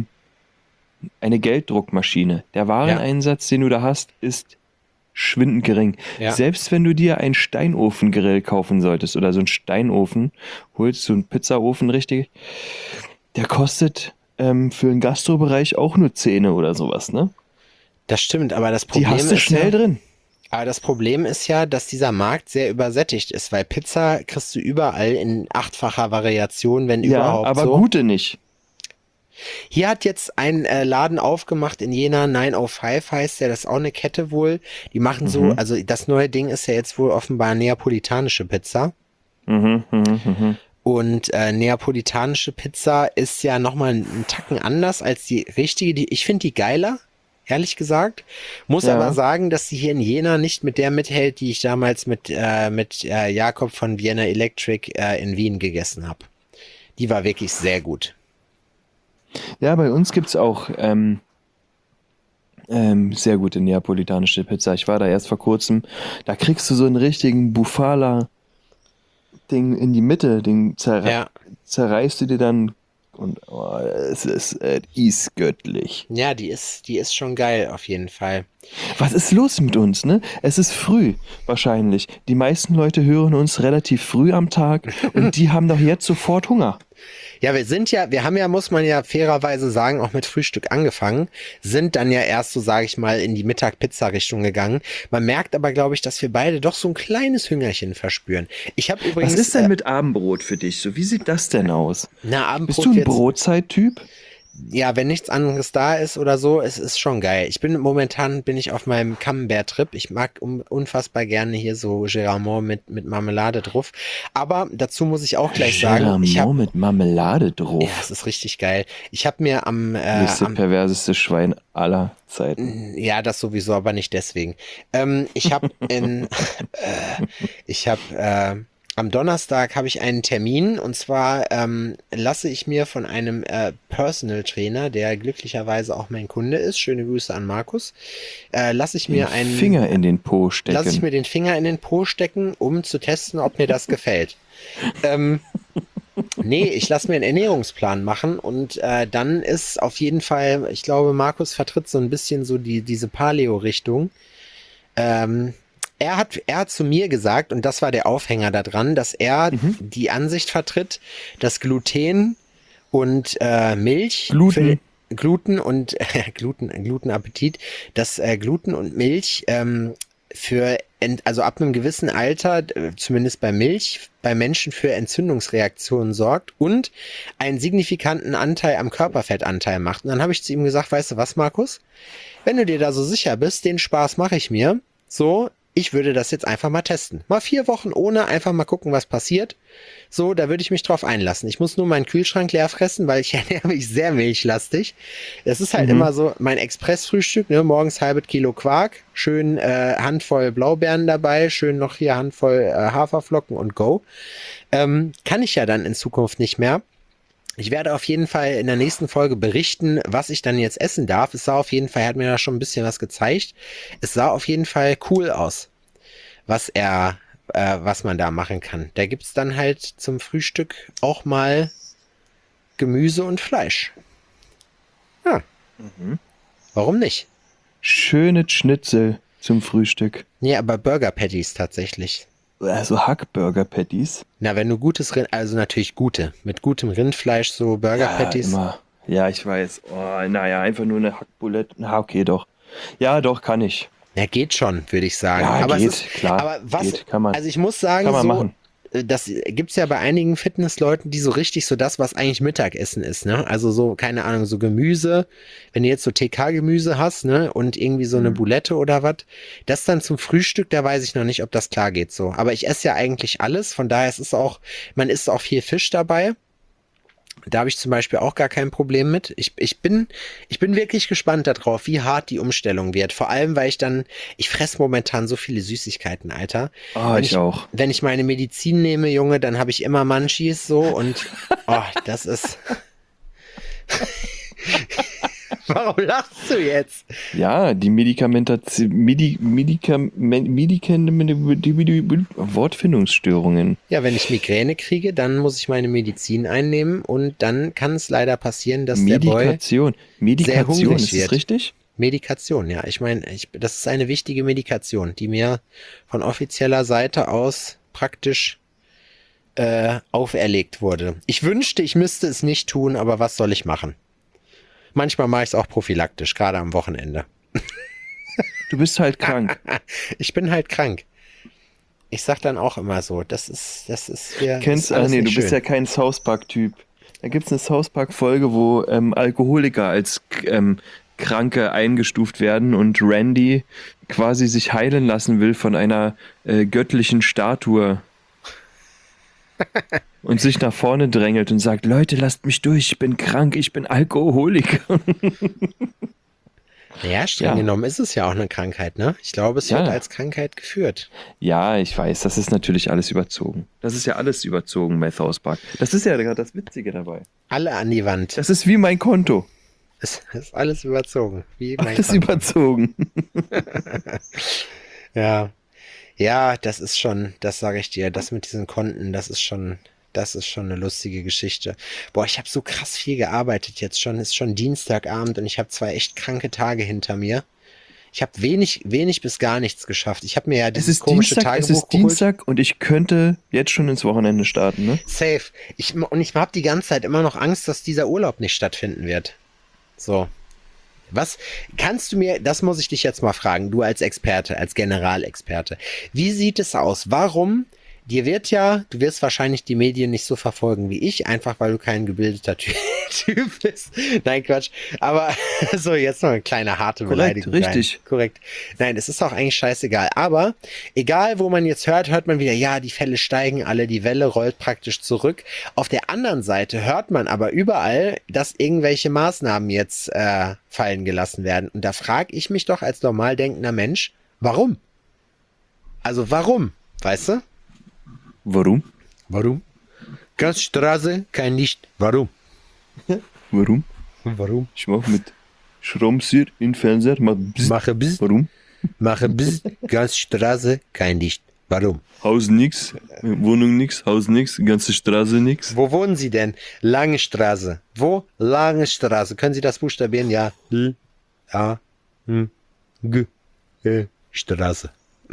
eine Gelddruckmaschine. Der Wareneinsatz, den du da hast, ist schwindend gering. Ja. Selbst wenn du dir einen Steinofengrill kaufen solltest oder so einen Steinofen, holst du einen Pizzaofen richtig, der kostet für den Gastrobereich auch nur 10 oder sowas, ne? Das stimmt, aber das Die Problem hast du ist schnell ja, drin. aber das Problem ist ja, dass dieser Markt sehr übersättigt ist, weil Pizza kriegst du überall in 8-facher Variation, wenn Ja, überhaupt aber so. gute nicht. Hier hat jetzt ein Laden aufgemacht in Jena, 905 heißt der, das ist auch eine Kette wohl. Die machen so, also das neue Ding ist ja jetzt wohl offenbar neapolitanische Pizza. Und neapolitanische Pizza ist ja nochmal einen Tacken anders als die richtige. Ich finde die geiler, ehrlich gesagt. Muss Ja. aber sagen, dass sie hier in Jena nicht mit der mithält, die ich damals mit Jakob von Vienna Electric in Wien gegessen habe. Die war wirklich sehr gut. Ja, bei uns gibt es auch sehr gute neapolitanische Pizza. Ich war da erst vor kurzem. Da kriegst du so einen richtigen Bufala-Ding in die Mitte. Den zerreißt du dir dann und es ist göttlich. Ja, die ist schon geil, auf jeden Fall. Was ist los mit uns, ne? Es ist früh, wahrscheinlich. Die meisten Leute hören uns relativ früh am Tag und die haben doch jetzt sofort Hunger. Ja, wir haben ja, muss man ja fairerweise sagen, auch mit Frühstück angefangen, sind dann ja erst so, sage ich mal, in die Mittag-Pizza-Richtung gegangen. Man merkt aber, glaube ich, dass wir beide doch so ein kleines Hüngerchen verspüren. Ich habe übrigens... Was ist denn mit Abendbrot für dich? So, wie sieht das denn aus? Abendbrot Bist du ein wird's- Brotzeittyp? Ja, wenn nichts anderes da ist oder so, es ist schon geil. Momentan bin ich auf meinem Camembert-Trip. Ich mag unfassbar gerne hier so Géramont mit Marmelade drauf. Aber dazu muss ich auch gleich sagen, Géramont mit Marmelade drauf. ja, es ist richtig geil. Ich habe mir Das ist das perverseste Schwein aller Zeiten. ja, das sowieso, aber nicht deswegen. Ich habe am Donnerstag habe ich einen Termin und zwar lasse ich mir von einem Personal Trainer, der glücklicherweise auch mein Kunde ist, schöne Grüße an Markus, lasse ich mir Den Finger in den Po stecken. lasse ich mir den Finger in den Po stecken, um zu testen, ob mir das gefällt. Nee, ich lasse mir einen Ernährungsplan machen und dann ist auf jeden Fall, ich glaube, Markus vertritt so ein bisschen so diese Paleo-Richtung. Er hat zu mir gesagt, und das war der Aufhänger daran, dass er die Ansicht vertritt, dass Gluten und Milch Gluten. Gluten und Glutenappetit, dass Gluten und Milch also ab einem gewissen Alter, zumindest bei Milch, bei Menschen für Entzündungsreaktionen sorgt und einen signifikanten Anteil am Körperfettanteil macht. Und dann habe ich zu ihm gesagt, weißt du was, Markus? Wenn du dir da so sicher bist, den Spaß mache ich mir. So, ich würde das jetzt einfach mal testen. Mal 4 Wochen ohne, einfach mal gucken, was passiert. So, da würde ich mich drauf einlassen. Ich muss nur meinen Kühlschrank leer fressen, weil ich ernähre mich sehr milchlastig. Es ist halt immer so mein Expressfrühstück, ne? Morgens halbes Kilo Quark, schön Handvoll Blaubeeren dabei, schön noch hier Handvoll Haferflocken und go. Kann ich ja dann in Zukunft nicht mehr. Ich werde auf jeden Fall in der nächsten Folge berichten, was ich dann jetzt essen darf. Es sah auf jeden Fall, er hat mir da schon ein bisschen was gezeigt. Es sah auf jeden Fall cool aus, was man da machen kann. Da gibt's dann halt zum Frühstück auch mal Gemüse und Fleisch. Ja. Warum nicht? Schöne Schnitzel zum Frühstück. Nee, aber Burger Patties tatsächlich. Also Hackburger-Patties. Na, wenn du gutes Rind, also natürlich gute, mit gutem Rindfleisch, so Burger Patties. Immer. Ja, ich weiß. Oh, naja, einfach nur eine Hackbulette. Na, okay, doch. Ja, doch, kann ich. Ja, geht schon, würde ich sagen. Ja, aber geht, es ist, klar. Aber was, geht, kann man. also ich muss sagen, Kann man so, machen. das gibt's ja bei einigen Fitnessleuten, die so richtig so das, was eigentlich Mittagessen ist, ne? Also so, keine Ahnung, so Gemüse, wenn du jetzt so TK-Gemüse hast, ne? Und irgendwie so eine Bulette oder was, das dann zum Frühstück, da weiß ich noch nicht, ob das klar geht so. Aber ich esse ja eigentlich alles, von daher man isst auch viel Fisch dabei. Da habe ich zum Beispiel auch gar kein Problem mit. Ich bin wirklich gespannt darauf, wie hart die Umstellung wird. Vor allem, weil ich fresse momentan so viele Süßigkeiten, Alter. Ah, ich auch. Wenn ich meine Medizin nehme, Junge, dann habe ich immer Munchies so und das ist... Warum lachst du jetzt? Ja, die Wortfindungsstörungen. Ja, wenn ich Migräne kriege, dann muss ich meine Medizin einnehmen und dann kann es leider passieren, dass der Boy Medikation. sehr Medikation, hungrig ist wird. das richtig? Medikation, ja. Ich meine, das ist eine wichtige Medikation, die mir von offizieller Seite aus praktisch auferlegt wurde. Ich wünschte, ich müsste es nicht tun, aber was soll ich machen? Manchmal mache ich es auch prophylaktisch, gerade am Wochenende. Du bist halt krank. Ich bin halt krank. Ich sag dann auch immer so, das ist Kennst ist alles nee, du nicht bist schön. ja kein South Park-Typ. Da gibt es eine South Park-Folge, wo Alkoholiker als Kranke eingestuft werden und Randy quasi sich heilen lassen will von einer göttlichen Statue. Und sich nach vorne drängelt und sagt, Leute, lasst mich durch, ich bin krank, ich bin Alkoholiker. Ja, streng genommen ist es ja auch eine Krankheit, ne? Ich glaube, es wird als Krankheit geführt. Ja, ich weiß, das ist natürlich alles überzogen. Das ist ja alles überzogen bei South Park. Das ist ja gerade das Witzige dabei. Alle an die Wand. Das ist wie mein Konto. Es ist alles überzogen. Wie mein Alles Konto. überzogen. Ja. Ja, das ist schon, das sage ich dir, das mit diesen Konten, das ist schon eine lustige Geschichte. Boah, ich habe so krass viel gearbeitet jetzt schon. Es ist schon Dienstagabend und ich habe 2 echt kranke Tage hinter mir. Ich habe wenig bis gar nichts geschafft. Ich habe mir ja dieses komische Tagebuch Es ist Dienstag und ich könnte jetzt schon ins Wochenende starten, ne? Safe. Ich habe die ganze Zeit immer noch Angst, dass dieser Urlaub nicht stattfinden wird. So. Was kannst du mir, das muss ich dich jetzt mal fragen, du als Experte, als Generalexperte. Wie sieht es aus? Warum? Du wirst wahrscheinlich die Medien nicht so verfolgen wie ich, einfach weil du kein gebildeter Typ bist. Nein, Quatsch. Aber so, jetzt noch eine kleine harte Beleidigung. Richtig. Nein, korrekt. Nein, es ist auch eigentlich scheißegal. Aber egal, wo man jetzt hört man wieder, ja, die Fälle steigen alle, die Welle rollt praktisch zurück. Auf der anderen Seite hört man aber überall, dass irgendwelche Maßnahmen jetzt fallen gelassen werden. Und da frage ich mich doch als normal denkender Mensch, warum? Also warum? Weißt du? Warum? Warum? Gasstraße, kein Licht. Warum? Warum? Warum? Ich mach mit Schraubenzieher in den Fernseher. Mache bis. Warum? Mache bis. Gasstraße, kein Licht. Warum? Haus nix, Wohnung nix, Haus nix, ganze Straße nix. Wo wohnen Sie denn? Lange Straße. Wo? Lange Straße. Können Sie das buchstabieren? Ja. L, A, G, Straße.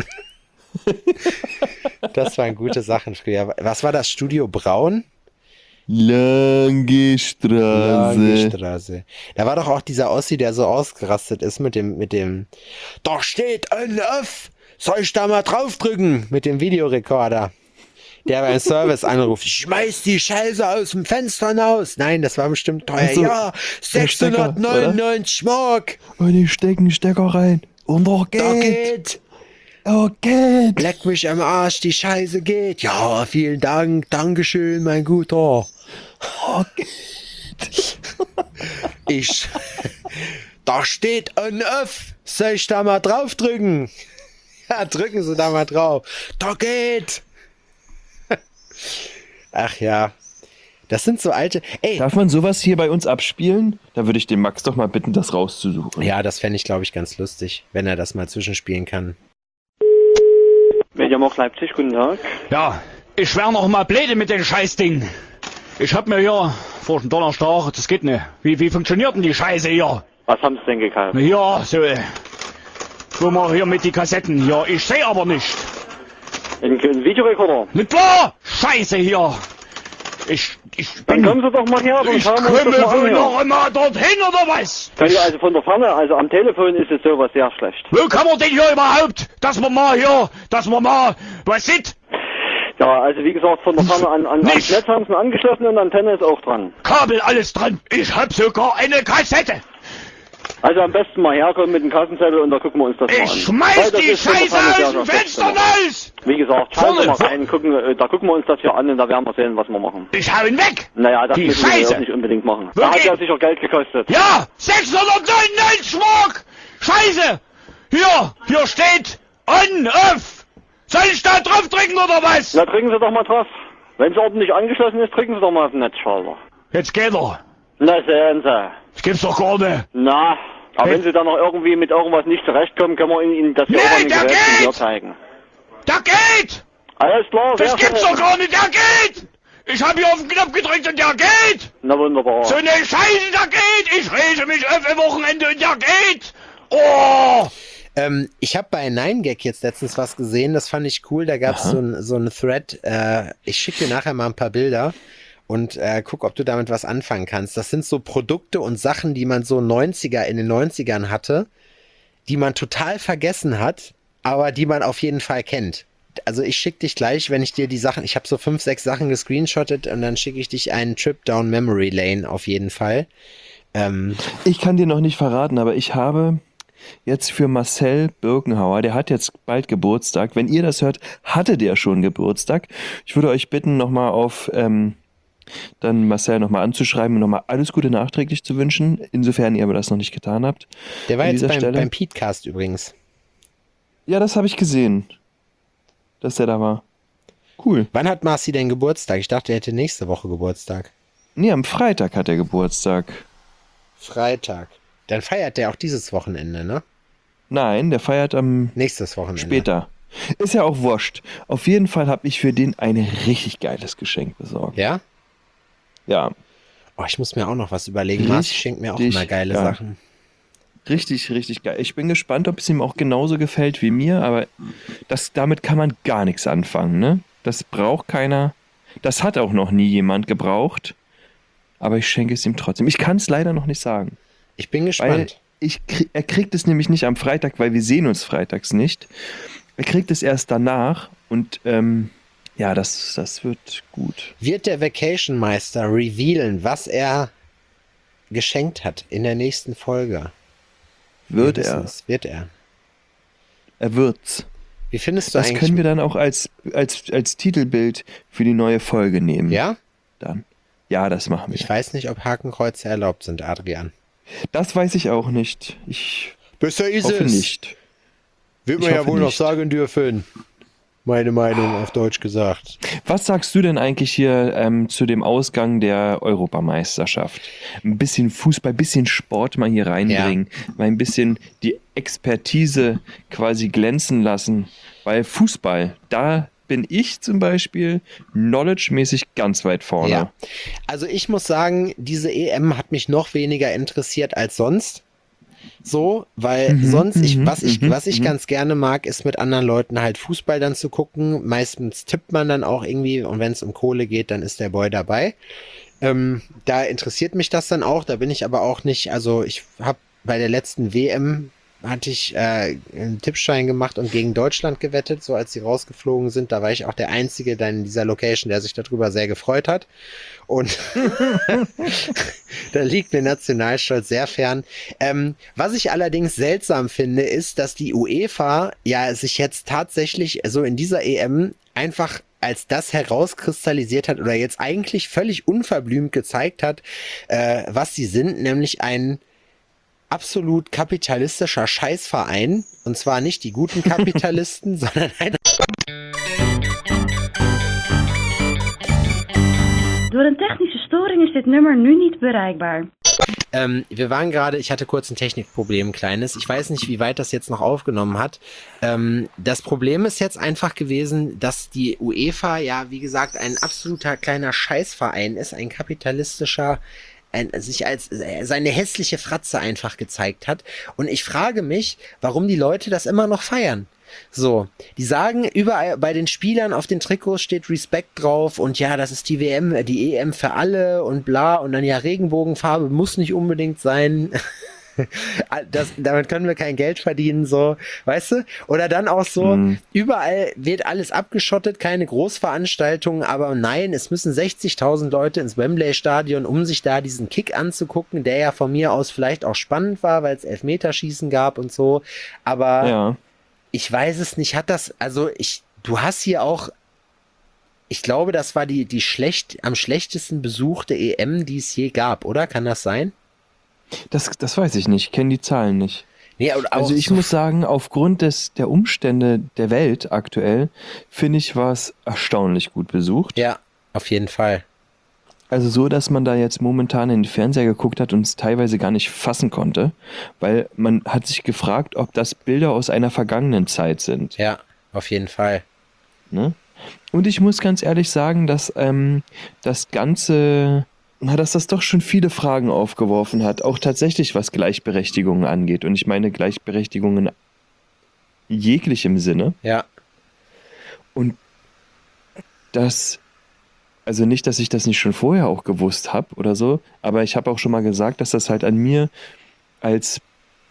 Das waren gute Sachen früher. Was war das? Studio Braun? Lange Straße. Lange Straße. Da war doch auch dieser Ossi, der so ausgerastet ist mit dem da steht ein F, soll ich da mal draufdrücken? Mit dem Videorekorder. Der beim Service anruft, schmeiß die Scheiße aus dem Fenster raus. Nein, das war bestimmt teuer. Ach so, ja, 699 Mark. Und ich stecke einen Stecker rein. Und doch Da geht. geht. Okay. Leck mich am Arsch, die Scheiße geht. Ja, vielen Dank. Dankeschön, mein Guter. Da steht ein F. Soll ich da mal draufdrücken? Ja, drücken Sie da mal drauf. Da geht. Ach ja. Das sind so alte. Ey. Darf man sowas hier bei uns abspielen? Da würde ich den Max doch mal bitten, das rauszusuchen. Ja, das fände ich, glaube ich, ganz lustig, wenn er das mal zwischenspielen kann. Mediamarkt Leipzig, guten Tag. Ja, ich wär noch mal blöde mit dem Scheißding. Ich hab mir hier vor dem Donnerstag, das geht nicht. Wie funktioniert denn die Scheiße hier? Was haben Sie denn gekauft? Ja, so, wo man hier mit die Kassetten hier, ich seh aber nicht. Ein Videorekorder? Nicht wahr? Scheiße hier. Ich Dann bin... kommen Sie doch mal her und Ich schauen wir uns komme das mal wohl an. noch immer dorthin, oder was? Können Sie also von der Ferne, also am Telefon ist es sowas sehr schlecht. Wo kann man denn hier überhaupt, dass man mal, was sieht? Ja, also wie gesagt, von der Ferne ans Nicht. Netz haben Sie eine angeschlossene und Antenne ist auch dran. Kabel, alles dran. Ich hab sogar eine Kassette. Also am besten mal herkommen mit dem Kassenzettel und da gucken wir uns das mal an. Ich schmeiß Weil das die ist von der Scheiße Ferne aus sehr, dem sehr schlecht Fenster gemacht. raus. Wie gesagt, schauen Sie mal Vorne, rein, da gucken wir uns das hier an und da werden wir sehen, was wir machen. Ich hau ihn weg. Naja, das Die müssen wir Scheiße. jetzt nicht unbedingt machen. Wo Da hat geht- ja sicher Geld gekostet. Ja, 699 Mark! Scheiße! Hier steht On-Off! Soll ich da drauf drücken oder was? Na, drücken Sie doch mal drauf. Wenn es ordentlich angeschlossen ist, drücken Sie doch mal auf den Netzschalter. Jetzt geht er. Na, sehen Sie. Das gibt's doch gar nicht. Na, aber Hey. wenn Sie dann noch irgendwie mit irgendwas nicht zurechtkommen, können wir Ihnen das hier Nee, auch an den der Geräten geht! hier zeigen. Da geht! Alles klar, Das sehr gibt's schön. doch gar nicht, der geht! Ich hab hier auf den Knopf gedrückt und der geht! Na, wunderbar. So eine Scheiße, der geht! Ich rege mich auf am Wochenende und der geht! Oh! Ich habe bei 9gag jetzt letztens was gesehen, das fand ich cool. Da gab es so ein Thread. Ich schicke dir nachher mal ein paar Bilder und guck, ob du damit was anfangen kannst. Das sind so Produkte und Sachen, die man so in den 90ern hatte, die man total vergessen hat, aber die man auf jeden Fall kennt. Also ich schicke dich gleich, wenn ich dir die Sachen, ich habe so 5, 6 Sachen gescreenshottet und dann schicke ich dich einen Trip down Memory Lane auf jeden Fall. Ich kann dir noch nicht verraten, aber ich habe jetzt für Marcel Birkenhauer, der hat jetzt bald Geburtstag. Wenn ihr das hört, hatte der schon Geburtstag. Ich würde euch bitten, nochmal auf dann Marcel nochmal anzuschreiben und nochmal alles Gute nachträglich zu wünschen, insofern ihr aber das noch nicht getan habt. Der war An jetzt dieser Stelle. beim Petecast übrigens. Ja, das habe ich gesehen, dass der da war. Cool. Wann hat Marci denn Geburtstag? Ich dachte, er hätte nächste Woche Geburtstag. Nee, am Freitag hat er Geburtstag. Freitag. Dann feiert der auch dieses Wochenende, ne? Nein, der feiert am Nächstes Wochenende. später. Ist ja auch wurscht. Auf jeden Fall habe ich für den ein richtig geiles Geschenk besorgt. Ja? Ja, Oh, ich muss mir auch noch was überlegen. Marci schenkt mir auch immer geile geil. Sachen. richtig, richtig geil. Ich bin gespannt, ob es ihm auch genauso gefällt wie mir, aber damit kann man gar nichts anfangen, ne? Das braucht keiner. Das hat auch noch nie jemand gebraucht. Aber ich schenke es ihm trotzdem. Ich kann es leider noch nicht sagen. Ich bin Weil gespannt. er kriegt es nämlich nicht am Freitag, weil wir sehen uns freitags nicht. Er kriegt es erst danach und ja, das wird gut. Wird der Vacation Meister revealen, was er geschenkt hat in der nächsten Folge? Wird Wir wissen er. es. Wird er. Er wird's. Wie findest du Das eigentlich? können wir dann auch als Titelbild für die neue Folge nehmen. Ja? Dann. Ja, das machen wir. Ich weiß nicht, ob Hakenkreuze erlaubt sind, Adrian. Das weiß ich auch nicht. Ich Besser ist hoffe nicht. Wird man ja wohl noch sagen dürfen. Meine Meinung auf Deutsch gesagt. Was sagst du denn eigentlich hier zu dem Ausgang der Europameisterschaft? Ein bisschen Fußball, ein bisschen Sport mal hier reinbringen, mal ein bisschen die Expertise quasi glänzen lassen, weil Fußball, da bin ich zum Beispiel knowledge-mäßig ganz weit vorne. Ja. Also ich muss sagen, diese EM hat mich noch weniger interessiert als sonst. So, weil was ich ganz gerne mag, ist mit anderen Leuten halt Fußball dann zu gucken. Meistens tippt man dann auch irgendwie und wenn es um Kohle geht, dann ist der Boy dabei. Da interessiert mich das dann auch, da bin ich aber auch nicht, also ich habe bei der letzten WM hatte ich einen Tippschein gemacht und gegen Deutschland gewettet, so als sie rausgeflogen sind. Da war ich auch der Einzige dann in dieser Location, der sich darüber sehr gefreut hat. Und da liegt mir Nationalstolz sehr fern. Was ich allerdings seltsam finde, ist, dass die UEFA ja sich jetzt tatsächlich so in dieser EM einfach als das herauskristallisiert hat oder jetzt eigentlich völlig unverblümt gezeigt hat, was sie sind, nämlich ein absolut kapitalistischer Scheißverein. Und zwar nicht die guten Kapitalisten, sondern ein... Door een technische storing is dit nummer nu niet bereikbaar. Wir waren gerade, ich hatte kurz ein Technikproblem, ein kleines. Ich weiß nicht, wie weit das jetzt noch aufgenommen hat. Das Problem ist jetzt einfach gewesen, dass die UEFA ja, wie gesagt, ein absoluter kleiner Scheißverein ist, ein kapitalistischer, sich als seine hässliche Fratze einfach gezeigt hat. Und ich frage mich, warum die Leute das immer noch feiern. So, die sagen, überall bei den Spielern auf den Trikots steht Respekt drauf und ja, das ist die WM, die EM für alle und bla und dann ja, Regenbogenfarbe muss nicht unbedingt sein. Damit können wir kein Geld verdienen, so, weißt du? Oder dann auch so, überall wird alles abgeschottet, keine Großveranstaltungen, aber nein, es müssen 60.000 Leute ins Wembley-Stadion, um sich da diesen Kick anzugucken, der ja von mir aus vielleicht auch spannend war, weil es Elfmeterschießen gab und so, aber Ja. ich weiß es nicht, du hast hier auch, ich glaube, das war die am schlechtesten besuchte EM, die es je gab, oder? Kann das sein? Das weiß ich nicht, ich kenne die Zahlen nicht. Nee, oder auch Also ich so, muss sagen, aufgrund der Umstände der Welt aktuell, finde ich, war es erstaunlich gut besucht. ja, auf jeden Fall. Also so, dass man da jetzt momentan in den Fernseher geguckt hat und es teilweise gar nicht fassen konnte, weil man hat sich gefragt, ob das Bilder aus einer vergangenen Zeit sind. Ja, auf jeden Fall. Ne? Und ich muss ganz ehrlich sagen, dass das Ganze, dass das doch schon viele Fragen aufgeworfen hat, auch tatsächlich was Gleichberechtigung angeht. Und ich meine Gleichberechtigung in jeglichem Sinne. Ja, Und das, also nicht, dass ich das nicht schon vorher auch gewusst habe oder so, aber ich habe auch schon mal gesagt, dass das halt an mir als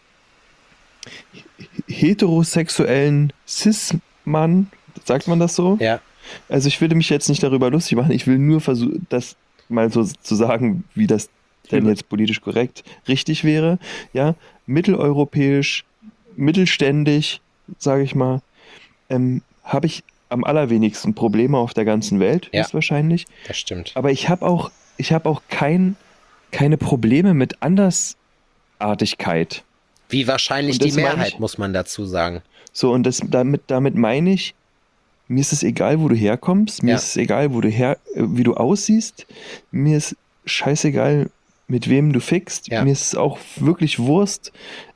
heterosexuellen Cis-Mann, sagt man das so? ja, Also ich will mich jetzt nicht darüber lustig machen, ich will nur versuchen, das mal so zu sagen, wie das denn jetzt politisch korrekt richtig wäre. Ja, mitteleuropäisch, mittelständig, sage ich mal, habe ich am allerwenigsten Probleme auf der ganzen Welt, Ja. ist wahrscheinlich. das stimmt. Aber ich habe auch keine Probleme mit Andersartigkeit. Wie wahrscheinlich Und die das meine Mehrheit, ich- muss man dazu sagen. So, und damit meine ich, mir ist es egal, wo du herkommst, mir Ja. ist es egal, wie du aussiehst, mir ist scheißegal, mit wem du fickst, Ja. mir ist es auch wirklich Wurst,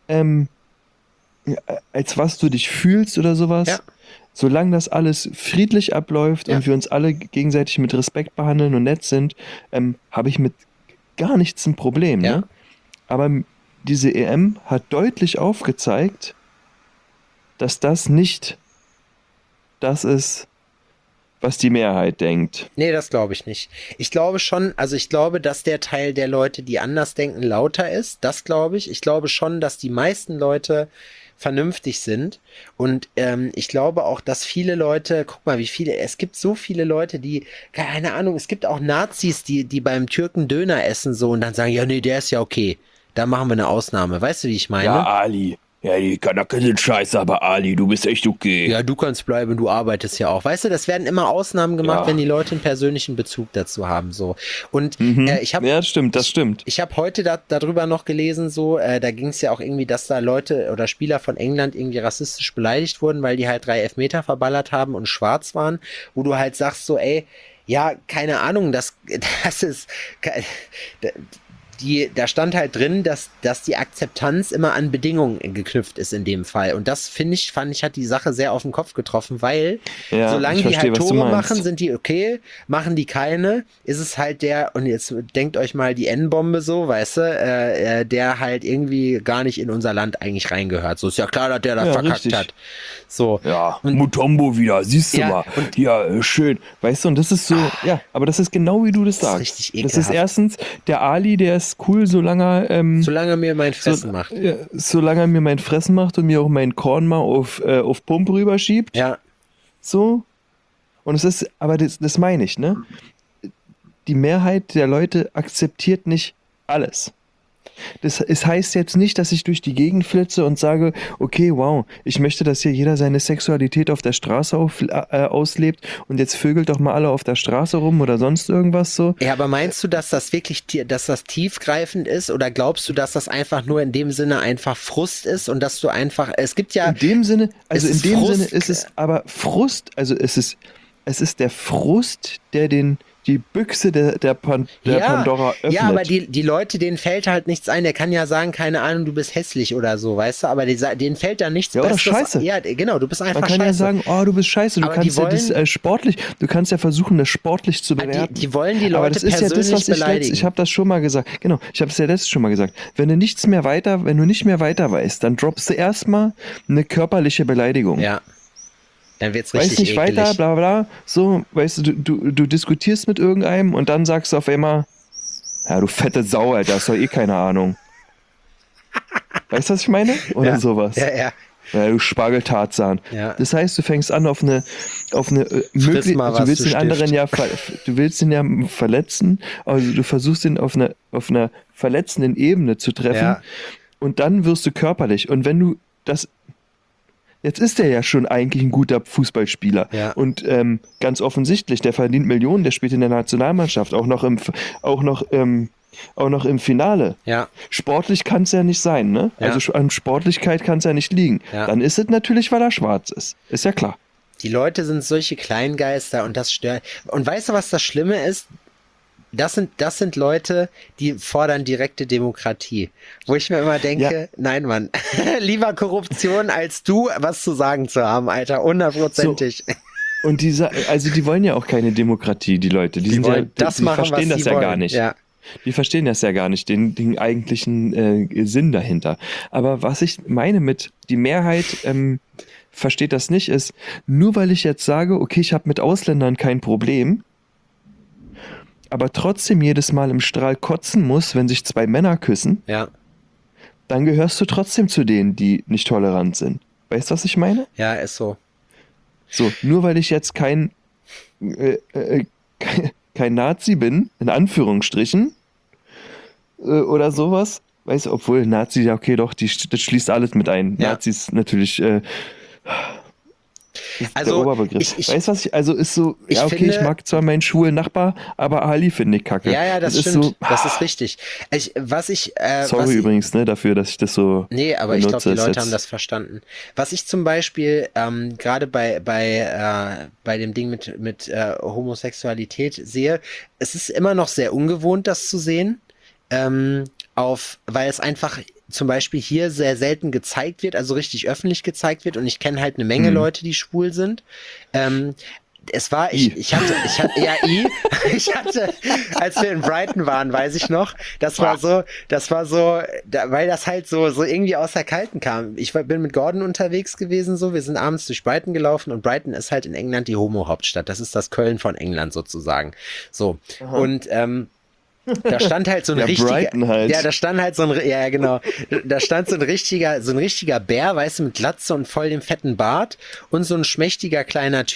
als was du dich fühlst oder sowas. Ja. Solange das alles friedlich abläuft Ja. und wir uns alle gegenseitig mit Respekt behandeln und nett sind, habe ich mit gar nichts ein Problem. Ja. Ne? Aber diese EM hat deutlich aufgezeigt, dass das nicht das ist, was die Mehrheit denkt. Nee, das glaube ich nicht. Ich glaube schon, also ich glaube, dass der Teil der Leute, die anders denken, lauter ist. Das glaube ich. Ich glaube schon, dass die meisten Leute vernünftig sind. Und ich glaube auch, dass viele Leute, guck mal, es gibt so viele Leute, die, keine Ahnung, es gibt auch Nazis, die beim Türken Döner essen so und dann sagen, ja, nee, der ist ja okay. Da machen wir eine Ausnahme. Weißt du, wie ich meine? Ja, Ali. Ja, die Kanaken sind scheiße, aber Ali, du bist echt okay. Ja, du kannst bleiben, du arbeitest ja auch. Weißt du, das werden immer Ausnahmen gemacht, Ja. wenn die Leute einen persönlichen Bezug dazu haben. So. Und ich habe Ja, das stimmt. Ich habe heute darüber noch gelesen, so, da ging es ja auch irgendwie, dass da Leute oder Spieler von England irgendwie rassistisch beleidigt wurden, weil die halt 3 Elfmeter verballert haben und schwarz waren, wo du halt sagst so, ey, ja, keine Ahnung, das ist, da stand halt drin, dass die Akzeptanz immer an Bedingungen geknüpft ist in dem Fall. Und das fand ich, hat die Sache sehr auf den Kopf getroffen, weil Ja, solange ich die verstehe, halt was du Tore meinst. machen, sind die okay. Machen die keine, ist es halt und jetzt denkt euch mal die N-Bombe so, weißt du, der halt irgendwie gar nicht in unser Land eigentlich reingehört. So ist ja klar, dass der da Ja, verkackt richtig. hat. So. Ja, Mutombo wieder, siehst du Ja, mal. Ja, schön. Weißt du, und das ist so, ja, aber das ist genau wie du das ist sagst. richtig Das ist ekelhaft. erstens, der Ali, der ist cool, solange er, Solange mir mein Fressen macht. Ja, solange er mir mein Fressen macht und mir auch mein Korn mal auf Pump rüberschiebt. Ja, So. Und es ist, aber das meine ich, ne? Die Mehrheit der Leute akzeptiert nicht alles. Es heißt jetzt nicht, dass ich durch die Gegend flitze und sage, okay, wow, ich möchte, dass hier jeder seine Sexualität auf der Straße auslebt und jetzt vögelt doch mal alle auf der Straße rum oder sonst irgendwas so. ja, aber meinst du, dass das wirklich, dass das tiefgreifend ist, oder glaubst du, dass das einfach nur in dem Sinne einfach Frust ist und dass du einfach, es gibt ja, In dem Sinne, also es in ist dem Frust. Sinne ist es aber Frust, also es ist der Frust, der die Büchse der Pandora öffnet. ja, aber die Leute, denen fällt halt nichts ein. Der kann ja sagen, keine Ahnung, du bist hässlich oder so, weißt du, aber denen fällt da nichts Ja, oder Besseres. scheiße. Ja, genau, du bist einfach Man kann scheiße. ja sagen, oh, du bist scheiße, du Aber kannst die ja das sportlich, du kannst ja versuchen, das sportlich zu bewerten. die wollen die Aber Leute das ist ja das, persönlich was beleidigen. ich habe das schon mal gesagt. Genau, ich habe es ja letztes schon mal gesagt. Wenn du nicht mehr weiter weißt, dann droppst du erstmal eine körperliche Beleidigung. Ja. Dann wird's richtig Weißt nicht ekelig. weiter, bla bla, so, weißt du diskutierst mit irgendeinem und dann sagst du auf einmal, ja, du fette Sau, Alter, hast doch eh keine Ahnung. Weißt du, was ich meine? Oder Ja. sowas. Ja. Ja, du Spargeltarzan. Ja. Das heißt, du fängst an auf eine möglich, mal du was, willst du den anderen Stift. ja du willst ihn ja verletzen, also du versuchst ihn auf einer verletzenden Ebene zu treffen Ja. und dann wirst du körperlich. Und wenn du das jetzt ist er ja schon eigentlich ein guter Fußballspieler. Ja. Und ganz offensichtlich, der verdient Millionen, der spielt in der Nationalmannschaft, auch noch im Finale. Ja. Sportlich kann es ja nicht sein, ne? Ja. Also an Sportlichkeit kann es ja nicht liegen. Ja. Dann ist es natürlich, weil er schwarz ist. Ist ja klar. Die Leute sind solche Kleingeister und das stört. Und weißt du, was das Schlimme ist? Das sind Leute, die fordern direkte Demokratie. Wo ich mir immer denke, nein, Mann, lieber Korruption, als du was zu sagen zu haben, Alter, 100%. Und die wollen ja auch keine Demokratie, die Leute. Die wollen das die machen, verstehen was das sie ja wollen. gar nicht. Ja. Die verstehen das ja gar nicht, den eigentlichen Sinn dahinter. Aber was ich meine mit, die Mehrheit versteht das nicht, ist, nur weil ich jetzt sage, okay, ich habe mit Ausländern kein Problem, aber trotzdem jedes Mal im Strahl kotzen muss, wenn sich 2 Männer küssen, Ja, dann gehörst du trotzdem zu denen, die nicht tolerant sind. Weißt du, was ich meine? ja, ist so. So, nur weil ich jetzt kein Nazi bin, in Anführungsstrichen, oder sowas, weißt du, obwohl Nazi, ja okay, doch, das schließt alles mit ein. Ja. Nazis natürlich ist Also, der Oberbegriff. ich- Weißt du, also ist so, ich ja okay, finde- ich mag zwar meinen schwulen Nachbar, aber Ali finde ich kacke. Ja, das ist stimmt. so, Das ist richtig. sorry übrigens, ne, dafür, dass ich das so Nee, aber ich glaube, benutze, die ist Leute jetzt- haben das verstanden. Was ich zum Beispiel gerade bei dem Ding mit Homosexualität sehe, es ist immer noch sehr ungewohnt, das zu sehen, weil es einfach zum Beispiel hier sehr selten gezeigt wird, also richtig öffentlich gezeigt wird, und ich kenne halt eine Menge Leute, die schwul sind. Ich hatte, als wir in Brighton waren, weiß ich noch, das war so, weil das halt so irgendwie aus der Kalten kam. Ich bin mit Gordon unterwegs gewesen, so, wir sind abends durch Brighton gelaufen und Brighton ist halt in England die Homo-Hauptstadt. Das ist das Köln von England sozusagen. So. Und, da stand halt so ein Ja, richtiger, Brighton halt. ja, da stand halt ja, genau, da stand so ein richtiger Bär, weißt du, mit Glatze und voll dem fetten Bart und so ein schmächtiger kleiner Typ,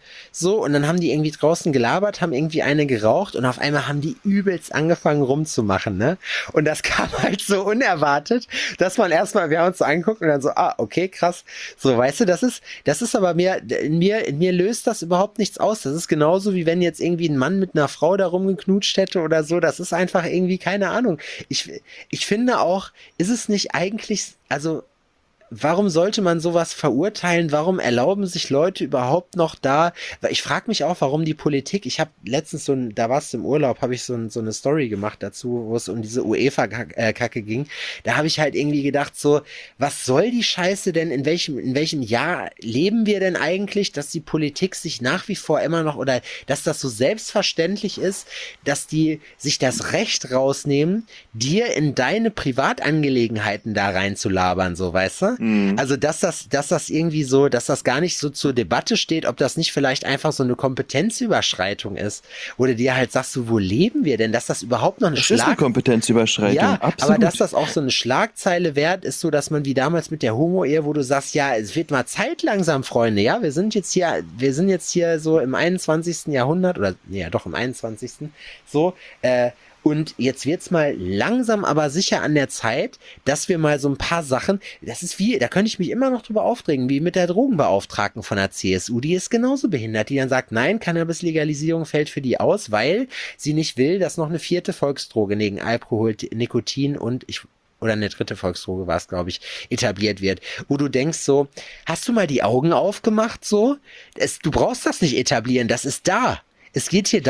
so, und dann haben die irgendwie draußen gelabert, haben irgendwie eine geraucht und auf einmal haben die übelst angefangen rumzumachen, ne? Und das kam halt so unerwartet, dass man erstmal, wir haben uns so angeguckt und dann so, okay, krass. So, weißt du, das ist aber in mir löst das überhaupt nichts aus. Das ist genauso, wie wenn jetzt irgendwie ein Mann mit einer Frau da rumgeknutscht hätte oder so. Das ist einfach irgendwie, keine Ahnung. Ich finde auch, ist es nicht eigentlich, also, warum sollte man sowas verurteilen? Warum erlauben sich Leute überhaupt noch da? Weil ich frage mich auch, warum die Politik, ich habe letztens da warst du im Urlaub, habe ich so eine Story gemacht dazu, wo es um diese UEFA-Kacke ging. Da habe ich halt irgendwie gedacht so, was soll die Scheiße denn, in welchem Jahr leben wir denn eigentlich, dass die Politik sich nach wie vor immer noch, oder dass das so selbstverständlich ist, dass die sich das Recht rausnehmen, dir in deine Privatangelegenheiten da reinzulabern, so, weißt du? Also, dass das irgendwie so, dass das gar nicht so zur Debatte steht, ob das nicht vielleicht einfach so eine Kompetenzüberschreitung ist, wo du dir halt sagst, so, wo leben wir denn, dass das überhaupt noch eine Das ist eine Kompetenzüberschreitung, ja, absolut. aber dass das auch so eine Schlagzeile wert ist, so dass man wie damals mit der Homo-Ehe, wo du sagst, ja, es wird mal Zeit langsam, Freunde, ja, wir sind jetzt hier so im 21. Jahrhundert, oder, ja, doch im 21. so, und jetzt wird's mal langsam, aber sicher an der Zeit, dass wir mal so ein paar Sachen, das ist da könnte ich mich immer noch drüber aufregen, wie mit der Drogenbeauftragten von der CSU, die ist genauso behindert, die dann sagt, nein, Cannabis-Legalisierung fällt für die aus, weil sie nicht will, dass noch eine 4. Volksdroge neben Alkohol, Nikotin und oder eine 3. Volksdroge war es, glaube ich, etabliert wird. Wo du denkst so, hast du mal die Augen aufgemacht so? Du brauchst das nicht etablieren, das ist da. Es geht hier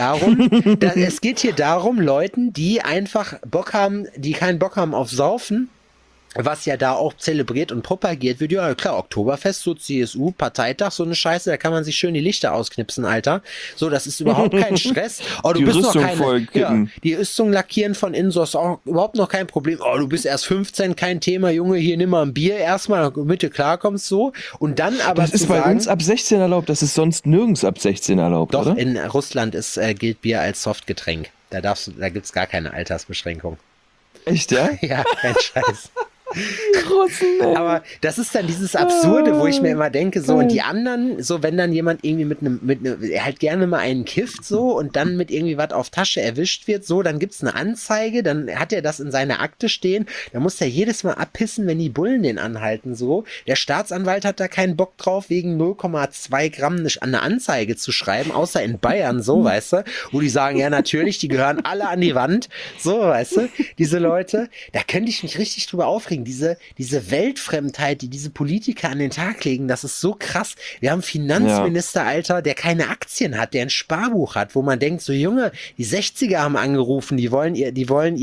darum, Leuten, die einfach Bock haben, die keinen Bock haben auf Saufen, was ja da auch zelebriert und propagiert wird. Ja, klar, Oktoberfest, so CSU, Parteitag, so eine Scheiße, da kann man sich schön die Lichter ausknipsen, Alter. So, das ist überhaupt kein Stress. Oh, du Die bist Rüstung noch keine, vollkippen. die Rüstung lackieren von innen, so ist auch überhaupt noch kein Problem. Oh, du bist erst 15, kein Thema, Junge, hier nimm mal ein Bier erstmal, damit du klarkommst, so. Und dann aber Das ist bei uns ab 16 erlaubt, das ist sonst nirgends ab 16 erlaubt, doch, oder? in Russland gilt Bier als Softgetränk. Da gibt's gar keine Altersbeschränkung. Echt, ja? Ja, kein Scheiß. Russen, ey. Aber das ist dann dieses Absurde, wo ich mir immer denke, so, und die anderen, so, wenn dann jemand irgendwie mit einem, er halt gerne mal einen kifft, so, und dann mit irgendwie was auf Tasche erwischt wird, so, dann gibt's eine Anzeige, dann hat er das in seiner Akte stehen, dann muss er jedes Mal abpissen, wenn die Bullen den anhalten, so. Der Staatsanwalt hat da keinen Bock drauf, wegen 0,2 Gramm eine Anzeige zu schreiben, außer in Bayern, so, weißt du, wo die sagen, ja, natürlich, die gehören alle an die Wand, so, weißt du, diese Leute, da könnte ich mich richtig drüber aufregen. Diese Weltfremdheit, die diese Politiker an den Tag legen, das ist so krass. Wir haben einen Finanzminister, Alter, der keine Aktien hat, der ein Sparbuch hat, wo man denkt, so Junge, die 60er haben angerufen, die wollen ihr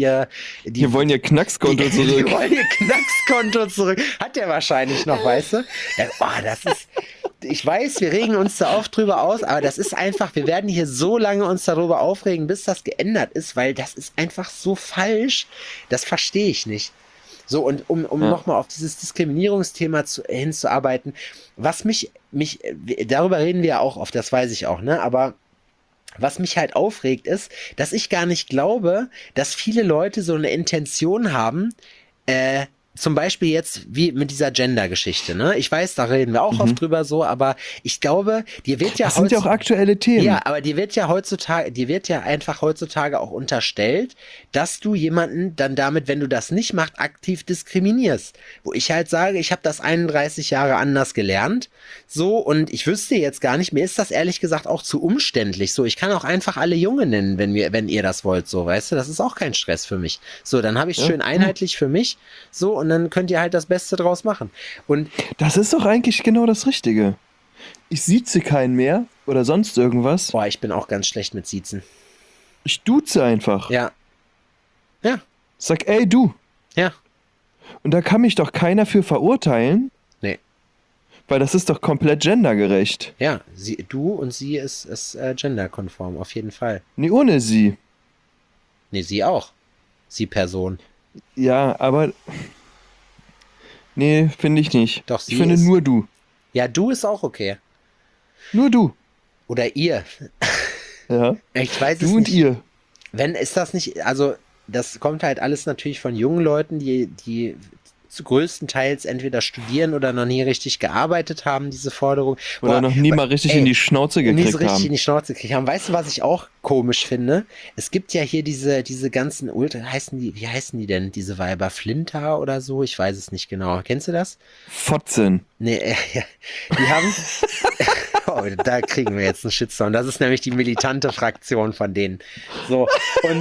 Knackskonto zurück. Die wollen ihr Knackskonto zurück. Hat der wahrscheinlich noch, weißt du? Ja, ich weiß, wir regen uns da oft drüber aus, aber das ist einfach, wir werden hier so lange uns darüber aufregen, bis das geändert ist, weil das ist einfach so falsch. Das verstehe ich nicht. So, und um nochmal auf dieses Diskriminierungsthema hinzuarbeiten, was mich, darüber reden wir ja auch oft, das weiß ich auch, ne, aber was mich halt aufregt ist, dass ich gar nicht glaube, dass viele Leute so eine Intention haben, zum Beispiel jetzt wie mit dieser Gender-Geschichte, ne? Ich weiß, da reden wir auch oft drüber so, aber ich glaube, dir wird ja Das sind ja auch aktuelle Themen. Ja, aber dir wird ja einfach heutzutage auch unterstellt, dass du jemanden dann damit, wenn du das nicht machst, aktiv diskriminierst. Wo ich halt sage, ich habe das 31 Jahre anders gelernt, so, und ich wüsste jetzt gar nicht, mir ist das ehrlich gesagt auch zu umständlich, so, ich kann auch einfach alle Junge nennen, wenn ihr das wollt, so, weißt du, das ist auch kein Stress für mich. So, dann habe ich es schön einheitlich für mich, so, und dann könnt ihr halt das Beste draus machen. Und das ist doch eigentlich genau das Richtige. Ich sieze keinen mehr oder sonst irgendwas. boah, ich bin auch ganz schlecht mit Siezen. Ich duze einfach. Ja. Ja. Sag, ey, du. Ja. Und da kann mich doch keiner für verurteilen. Nee. Weil das ist doch komplett gendergerecht. Ja, du und sie ist genderkonform, auf jeden Fall. Nee, ohne sie. Nee, sie auch. Sie Person. Ja, aber... Nee, finde ich nicht. Doch, sie ich finde ist- nur du. Ja, du ist auch okay. Nur du. Oder ihr. Ja. Ich weiß es Du und nicht. ihr. Ist das nicht, also das kommt halt alles natürlich von jungen Leuten, die größtenteils entweder studieren oder noch nie richtig gearbeitet haben, diese Forderung. Oder noch nie mal richtig in die Schnauze nie so gekriegt richtig haben. in die Schnauze gekriegt haben. Weißt du, was ich auch komisch finde? Es gibt ja hier diese ganzen wie heißen die denn, diese Weiber? Flinter oder so? Ich weiß es nicht genau. Kennst du das? Fotzen. Nee, die haben, oh, da kriegen wir jetzt einen Shitstorm. Das ist nämlich die militante Fraktion von denen. So, und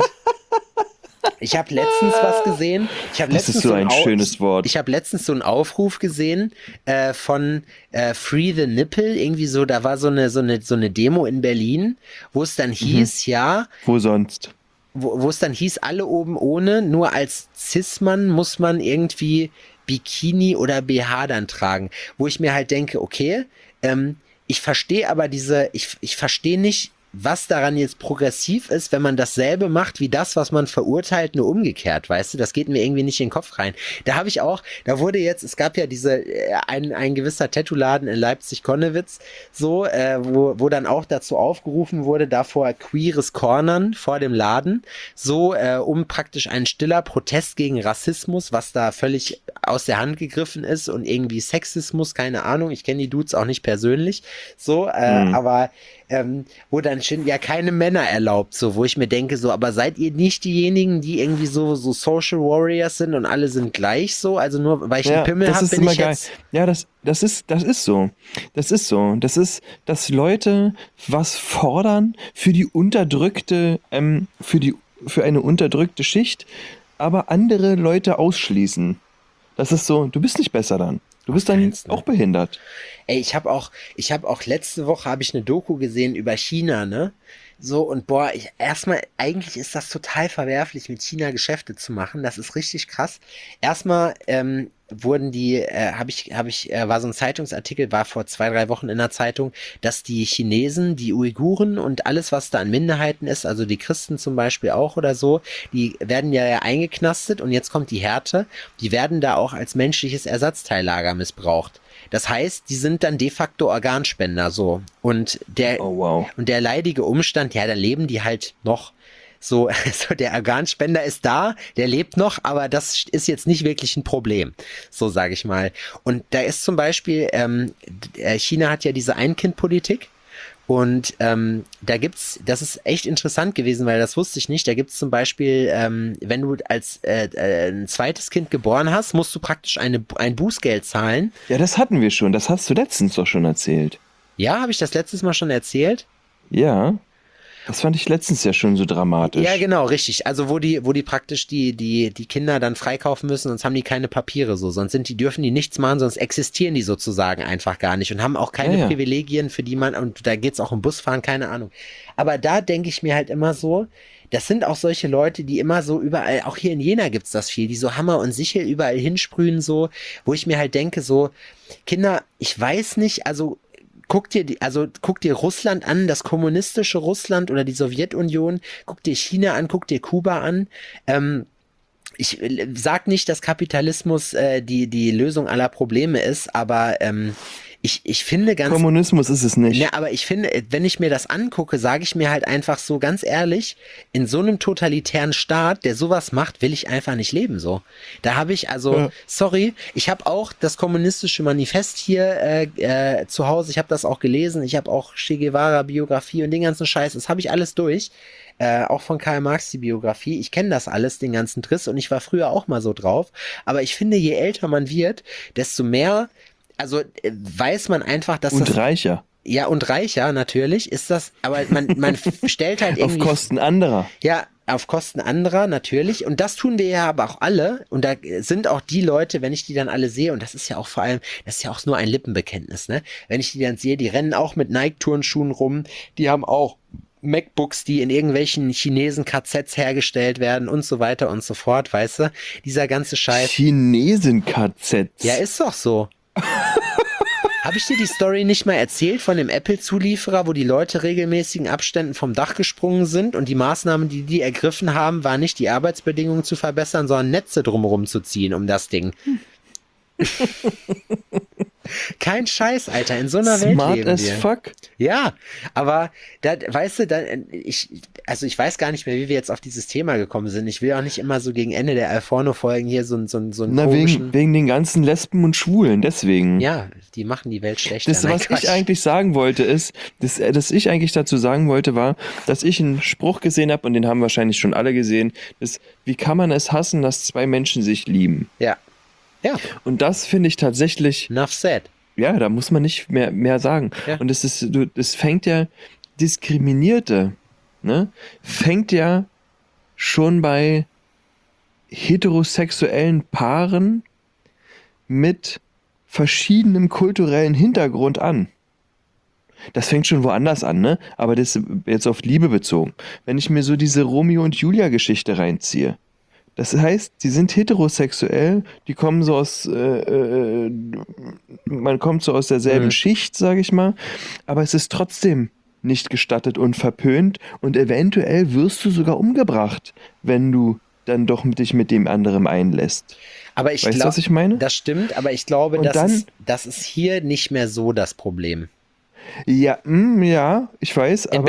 ich habe letztens was gesehen. Das ist so ein schönes Wort. Ich habe letztens so einen Aufruf gesehen von Free the Nipple. Irgendwie so, da war so eine Demo in Berlin, wo es dann hieß, Wo sonst? wo es dann hieß, alle oben ohne, nur als Cis-Mann muss man irgendwie Bikini oder BH dann tragen. Wo ich mir halt denke, okay, ich verstehe aber ich verstehe nicht, was daran jetzt progressiv ist, wenn man dasselbe macht wie das, was man verurteilt, nur umgekehrt, weißt du? Das geht mir irgendwie nicht in den Kopf rein. Es gab ja ein gewisser Tattoo-Laden in Leipzig-Konnewitz, so, wo dann auch dazu aufgerufen wurde, davor queeres Cornern vor dem Laden, so, um praktisch ein stiller Protest gegen Rassismus, was da völlig aus der Hand gegriffen ist und irgendwie Sexismus, keine Ahnung, ich kenne die Dudes auch nicht persönlich, so, aber wo dann ja keine Männer erlaubt, so, wo ich mir denke, so, aber seid ihr nicht diejenigen, die irgendwie so Social Warriors sind und alle sind gleich so, also nur weil ich einen Pimmel habe, bin ich jetzt... Ja, das ist so. Das ist so. Das ist, dass Leute was fordern für die unterdrückte, für eine unterdrückte Schicht, aber andere Leute ausschließen. Das ist so, du bist nicht besser dann. Du bist dann auch behindert. Ey, ich habe auch letzte Woche habe ich eine Doku gesehen über China, ne? So, und boah, eigentlich ist das total verwerflich, mit China Geschäfte zu machen. Das ist richtig krass. Erstmal wurden war so ein Zeitungsartikel, war vor 2-3 Wochen in der Zeitung, dass die Chinesen, die Uiguren und alles, was da an Minderheiten ist, also die Christen zum Beispiel auch oder so, die werden ja eingeknastet und jetzt kommt die Härte, die werden da auch als menschliches Ersatzteillager missbraucht. Das heißt, die sind dann de facto Organspender, so. Und der leidige Umstand, ja, da leben die halt noch. So, der Organspender ist da, der lebt noch, aber das ist jetzt nicht wirklich ein Problem, so sage ich mal. Und da ist zum Beispiel, China hat ja diese Ein-Kind-Politik. Und das ist echt interessant gewesen, weil das wusste ich nicht. Da gibt's zum Beispiel, wenn du als ein zweites Kind geboren hast, musst du praktisch ein Bußgeld zahlen. Ja, das hatten wir schon. Das hast du letztens doch schon erzählt. Ja, habe ich das letztes Mal schon erzählt? Ja. Das fand ich letztens ja schon so dramatisch. Ja, genau, richtig. Also wo die praktisch die Kinder dann freikaufen müssen, sonst haben die keine Papiere so, dürfen die nichts machen, sonst existieren die sozusagen einfach gar nicht und haben auch keine Privilegien, für die und da geht's auch um Busfahren, keine Ahnung. Aber da denke ich mir halt immer so, das sind auch solche Leute, die immer so überall, auch hier in Jena gibt's das viel, die so Hammer und Sichel überall hinsprühen so, wo ich mir halt denke so, Kinder, ich weiß nicht, also guck dir Russland an, das kommunistische Russland oder die Sowjetunion, guck dir China an, guck dir Kuba an. Ich sag nicht, dass Kapitalismus die Lösung aller Probleme ist, aber ich finde ganz... Kommunismus ist es nicht. Ja, aber ich finde, wenn ich mir das angucke, sage ich mir halt einfach so ganz ehrlich, in so einem totalitären Staat, der sowas macht, will ich einfach nicht leben so. Da habe ich sorry, ich habe auch das kommunistische Manifest hier zu Hause, ich habe das auch gelesen, ich habe auch Che Guevara Biografie und den ganzen Scheiß, das habe ich alles durch. Auch von Karl Marx die Biografie. Ich kenne das alles, den ganzen Driss und ich war früher auch mal so drauf. Aber ich finde, je älter man wird, desto mehr weiß man einfach, dass und reicher. Ja, und reicher, natürlich, ist das, aber man stellt halt irgendwie... Auf Kosten anderer. Ja, auf Kosten anderer, natürlich. Und das tun wir ja aber auch alle. Und da sind auch die Leute, wenn ich die dann alle sehe, und das ist ja auch das ist ja auch nur ein Lippenbekenntnis, ne? Wenn ich die dann sehe, die rennen auch mit Nike-Turnschuhen rum, die haben auch MacBooks, die in irgendwelchen Chinesen-KZs hergestellt werden und so weiter und so fort, weißt du? Dieser ganze Scheiß. Chinesen-KZs? Ja, ist doch so. Habe ich dir die Story nicht mal erzählt von dem Apple-Zulieferer, wo die Leute regelmäßigen Abständen vom Dach gesprungen sind und die Maßnahmen, die ergriffen haben, war nicht die Arbeitsbedingungen zu verbessern, sondern Netze drumherum zu ziehen um das Ding. Kein Scheiß, Alter, in so einer Welt leben wir. Smart as fuck. Ja, aber weißt du, also ich weiß gar nicht mehr, wie wir jetzt auf dieses Thema gekommen sind. Ich will auch nicht immer so gegen Ende der Alforno-Folgen hier so einen wegen den ganzen Lesben und Schwulen, deswegen. Ja, die machen die Welt schlechter. Das, was ich eigentlich sagen wollte, ist, dass ich eigentlich dazu sagen wollte, war, dass ich einen Spruch gesehen habe, und den haben wahrscheinlich schon alle gesehen, ist, wie kann man es hassen, dass zwei Menschen sich lieben? Ja. Ja. Und das finde ich tatsächlich, Enough said. ja, da muss man nicht mehr sagen. Ja. Und es fängt ja, Diskriminierte, ne, fängt ja schon bei heterosexuellen Paaren mit verschiedenem kulturellen Hintergrund an. Das fängt schon woanders an, ne? Aber das ist jetzt auf Liebe bezogen. Wenn ich mir so diese Romeo und Julia Geschichte reinziehe, das heißt, die sind heterosexuell, die kommen so aus, man kommt so aus derselben Schicht, sage ich mal, aber es ist trotzdem nicht gestattet und verpönt und eventuell wirst du sogar umgebracht, wenn du dann doch dich mit dem anderen einlässt. Aber ich weißt du, glaube, was ich meine? das stimmt, aber ich glaube, Und das ist hier nicht mehr so das Problem. Ja, ja, ich weiß, aber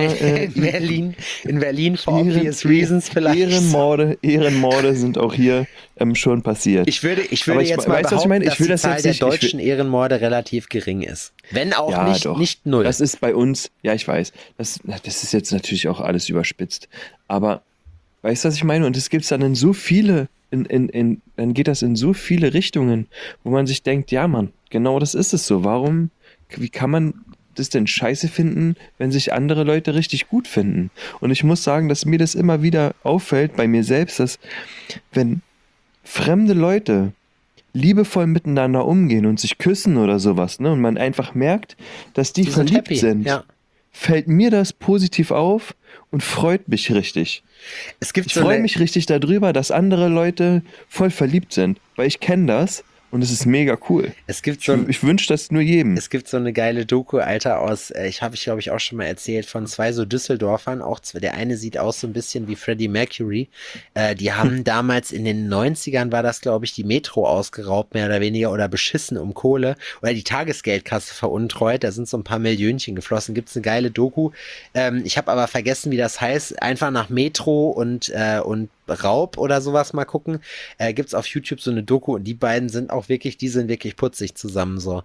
In Berlin for obvious reasons vielleicht. Ehrenmorde sind auch hier schon passiert. Ich würde Aber jetzt mal weißt du, was ich behaupten, meine? dass die Zahl der deutschen Ehrenmorde relativ gering ist. Wenn auch Ja, nicht, doch. nicht null. Das ist bei uns, ja, ich weiß, das ist jetzt natürlich auch alles überspitzt. Aber weißt du, was ich meine? Und es gibt dann in so viele, dann geht das in so viele Richtungen, wo man sich denkt, ja, Mann, genau das ist es so. Wie kann man das denn scheiße finden, wenn sich andere Leute richtig gut finden? Und ich muss sagen, dass mir das immer wieder auffällt bei mir selbst, dass wenn fremde Leute liebevoll miteinander umgehen und sich küssen oder sowas, ne, und man einfach merkt, dass die sind verliebt happy, sind, ja. fällt mir das positiv auf und freut mich richtig. Es gibt Ich so freue eine- mich richtig darüber, dass andere Leute voll verliebt sind, weil ich kenne das und es ist mega cool. Es gibt so ein, Ich wünsche das nur jedem. Es gibt so eine geile Doku, Alter, aus, habe ich glaube ich auch schon mal erzählt, von zwei so Düsseldorfern, auch der eine sieht aus so ein bisschen wie Freddie Mercury. Die haben damals in den 90ern war das, glaube ich, die Metro ausgeraubt, mehr oder weniger, oder beschissen um Kohle oder die Tagesgeldkasse veruntreut. Da sind so ein paar Millionchen geflossen. Gibt's eine geile Doku. Ich habe aber vergessen, wie das heißt. Einfach nach Metro und Raub oder sowas mal gucken. Gibt's auf YouTube so eine Doku und die beiden sind wirklich putzig zusammen so.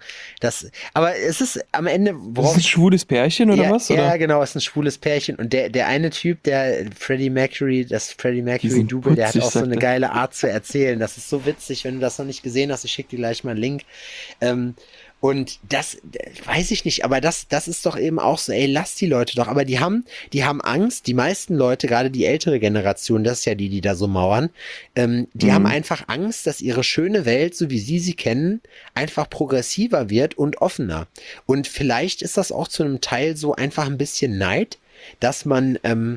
Aber es ist am Ende, Das ist ein schwules Pärchen oder was? Oder? Ja, genau, es ist ein schwules Pärchen und der eine Typ, das Freddie Mercury sind Double, der hat putzig, auch so sagt eine er. geile Art zu erzählen. Das ist so witzig, wenn du das noch nicht gesehen hast. Ich schicke dir gleich mal einen Link. Und das weiß ich nicht, aber das ist doch eben auch so, ey, lass die Leute doch. Aber die haben Angst, die meisten Leute, gerade die ältere Generation, das ist ja die da so mauern, die haben einfach Angst, dass ihre schöne Welt, so wie sie kennen, einfach progressiver wird und offener. Und vielleicht ist das auch zu einem Teil so einfach ein bisschen Neid, dass man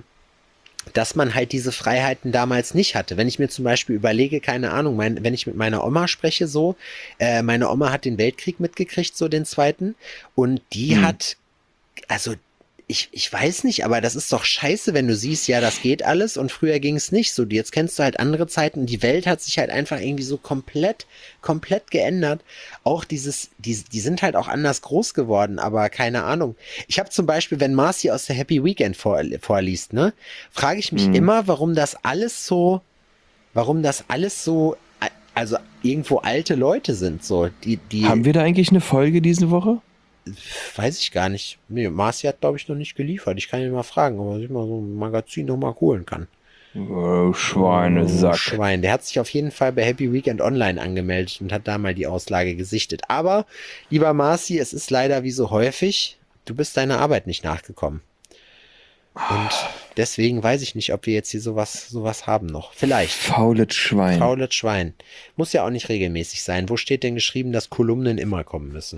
halt diese Freiheiten damals nicht hatte. Wenn ich mir zum Beispiel überlege, keine Ahnung, wenn ich mit meiner Oma spreche so, meine Oma hat den Weltkrieg mitgekriegt, so den zweiten, und die hat, also ich weiß nicht, aber das ist doch scheiße, wenn du siehst, ja, das geht alles und früher ging es nicht so. Jetzt kennst du halt andere Zeiten und die Welt hat sich halt einfach irgendwie so komplett geändert. Auch die sind halt auch anders groß geworden, aber keine Ahnung. Ich habe zum Beispiel, wenn Marcy aus der Happy Weekend vorliest, ne, frage ich mich immer, warum das alles so, also irgendwo alte Leute sind, so, die. Haben wir da eigentlich eine Folge diese Woche? Weiß ich gar nicht. Nee, Marci hat, glaube ich, noch nicht geliefert. Ich kann ihn mal fragen, ob er sich mal so ein Magazin noch mal holen kann. Oh, Schweinesack. Schwein. Der hat sich auf jeden Fall bei Happy Weekend Online angemeldet und hat da mal die Auslage gesichtet. Aber, lieber Marci, es ist leider wie so häufig, du bist deiner Arbeit nicht nachgekommen. Und deswegen weiß ich nicht, ob wir jetzt hier sowas haben noch. Vielleicht. Faules Schwein. Faules Schwein. Muss ja auch nicht regelmäßig sein. Wo steht denn geschrieben, dass Kolumnen immer kommen müssen?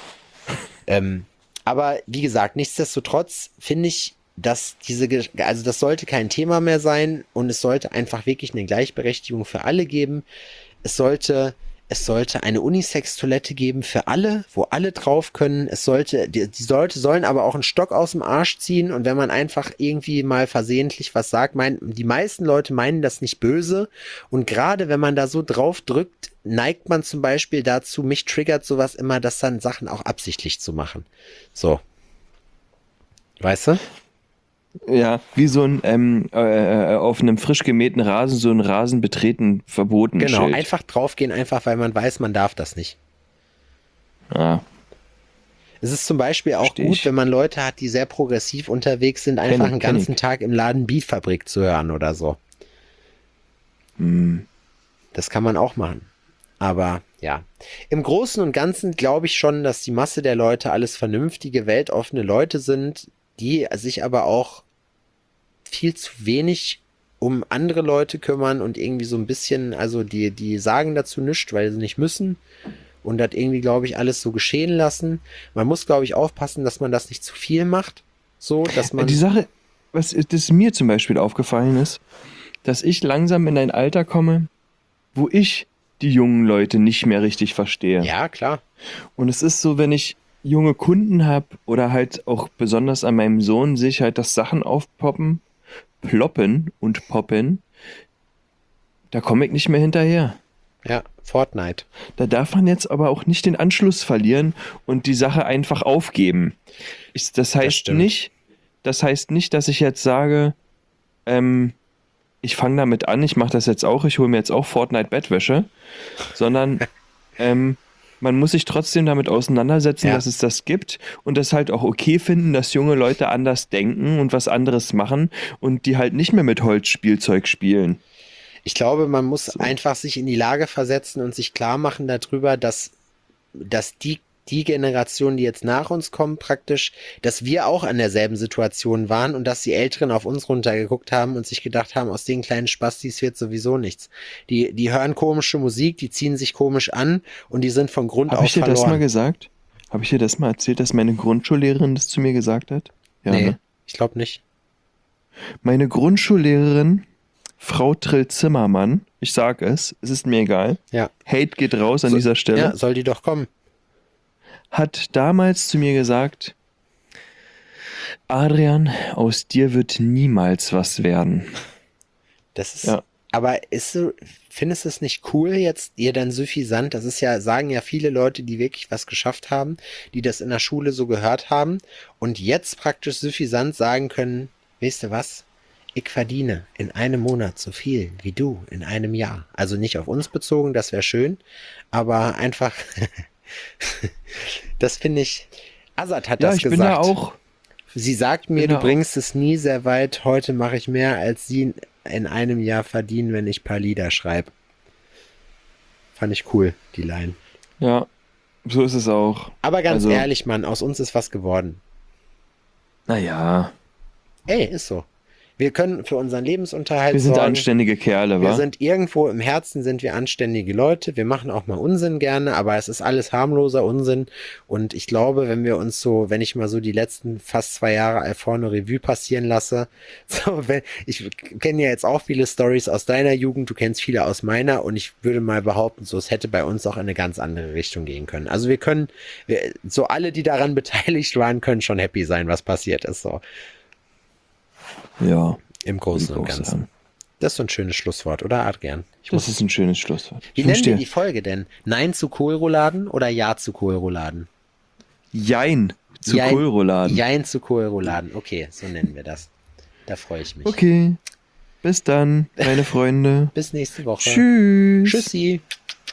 Aber wie gesagt, nichtsdestotrotz finde ich, dass das sollte kein Thema mehr sein und es sollte einfach wirklich eine Gleichberechtigung für alle geben. Es sollte eine Unisex-Toilette geben für alle, wo alle drauf können. Die Leute sollen aber auch einen Stock aus dem Arsch ziehen und wenn man einfach irgendwie mal versehentlich was sagt, die meisten Leute meinen das nicht böse und gerade wenn man da so drauf drückt, neigt man zum Beispiel dazu, mich triggert sowas immer, das dann Sachen auch absichtlich zu machen. So. Weißt du? Ja, wie so ein auf einem frisch gemähten Rasen, so ein Rasen betreten verboten Genau, Schild. einfach draufgehen, einfach weil man weiß, man darf das nicht. Ja, Es ist zum Beispiel auch Versteh gut, ich. wenn man Leute hat, die sehr progressiv unterwegs sind, einfach einen kenn ganzen Tag im Laden Beatfabrik zu hören oder so. Das kann man auch machen. Aber ja, im Großen und Ganzen glaube ich schon, dass die Masse der Leute alles vernünftige, weltoffene Leute sind, die sich aber auch viel zu wenig um andere Leute kümmern und irgendwie so ein bisschen, also die sagen dazu nichts, weil sie nicht müssen und das irgendwie, glaube ich, alles so geschehen lassen. Man muss, glaube ich, aufpassen, dass man das nicht zu viel macht, so, dass man... die Sache, was das mir zum Beispiel aufgefallen ist, dass ich langsam in ein Alter komme, wo ich die jungen Leute nicht mehr richtig verstehe. Ja, klar. Und es ist so, wenn ich junge Kunden habe oder halt auch besonders an meinem Sohn sehe ich halt, dass Sachen aufpoppen, ploppen und poppen, da komme ich nicht mehr hinterher. Ja, Fortnite. Da darf man jetzt aber auch nicht den Anschluss verlieren und die Sache einfach aufgeben. Das heißt stimmt. nicht, dass ich jetzt sage, ich fange damit an, ich mache das jetzt auch, ich hole mir jetzt auch Fortnite-Bettwäsche, sondern man muss sich trotzdem damit auseinandersetzen, Ja. dass es das gibt und das halt auch okay finden, dass junge Leute anders denken und was anderes machen und die halt nicht mehr mit Holzspielzeug spielen. Ich glaube, man muss einfach sich in die Lage versetzen und sich klar machen darüber, dass die Generation, die jetzt nach uns kommt, praktisch, dass wir auch an derselben Situation waren und dass die Älteren auf uns runtergeguckt haben und sich gedacht haben, aus den kleinen Spastis wird sowieso nichts. Die hören komische Musik, die ziehen sich komisch an und die sind von Grund Habe auf ich dir verloren. das mal gesagt? Habe ich dir das mal erzählt, dass meine Grundschullehrerin das zu mir gesagt hat? Ja, Nee, ne? ich glaube nicht. Meine Grundschullehrerin, Frau Trill-Zimmermann, ich sag es ist mir egal, Ja. Hate geht raus an So- dieser Stelle, Ja, soll die doch kommen. hat damals zu mir gesagt, Adrian, aus dir wird niemals was werden. Das ist, Ja. aber findest du es nicht cool jetzt, ihr dann suffisant, das ist ja, sagen ja viele Leute, die wirklich was geschafft haben, die das in der Schule so gehört haben und jetzt praktisch suffisant sagen können, weißt du was? Ich verdiene in einem Monat so viel wie du in einem Jahr. Also nicht auf uns bezogen, das wäre schön, aber einfach, das finde ich, Azad hat Ja, das ich gesagt. bin da auch, Sie sagt mir, bin du da auch- bringst es nie sehr weit. Heute mache ich mehr, als sie in einem Jahr verdienen, wenn ich ein paar Lieder schreibe. Fand ich cool, die Line. ja, so ist es auch. Aber ganz Also- ehrlich, Mann, aus uns ist was geworden. Naja, Ey, ist so. Wir können für unseren Lebensunterhalt wir sind sorgen. anständige Kerle, Wir wa? sind irgendwo im Herzen sind wir anständige Leute. Wir machen auch mal Unsinn gerne, aber es ist alles harmloser Unsinn. Und ich glaube, wenn ich mal so die letzten fast 2 Jahre Alforno Revue passieren lasse, ich kenne ja jetzt auch viele Stories aus deiner Jugend, du kennst viele aus meiner und ich würde mal behaupten, so es hätte bei uns auch in eine ganz andere Richtung gehen können. Also so alle, die daran beteiligt waren, können schon happy sein, was passiert ist, so Ja, im Großen würde und ich auch Ganzen. sagen. Das ist so ein schönes Schlusswort, oder Adrian? Das ist ein schönes Schlusswort. Wie Ich wünsch nennen wir dir die Folge denn? Nein zu Kohlrouladen oder Ja zu Kohlrouladen? Jein zu Jein- Kohlrouladen. Jein zu Kohlrouladen. Okay, so nennen wir das. Da freue ich mich. Okay, bis dann, meine Freunde. Bis nächste Woche. Tschüss. Tschüssi.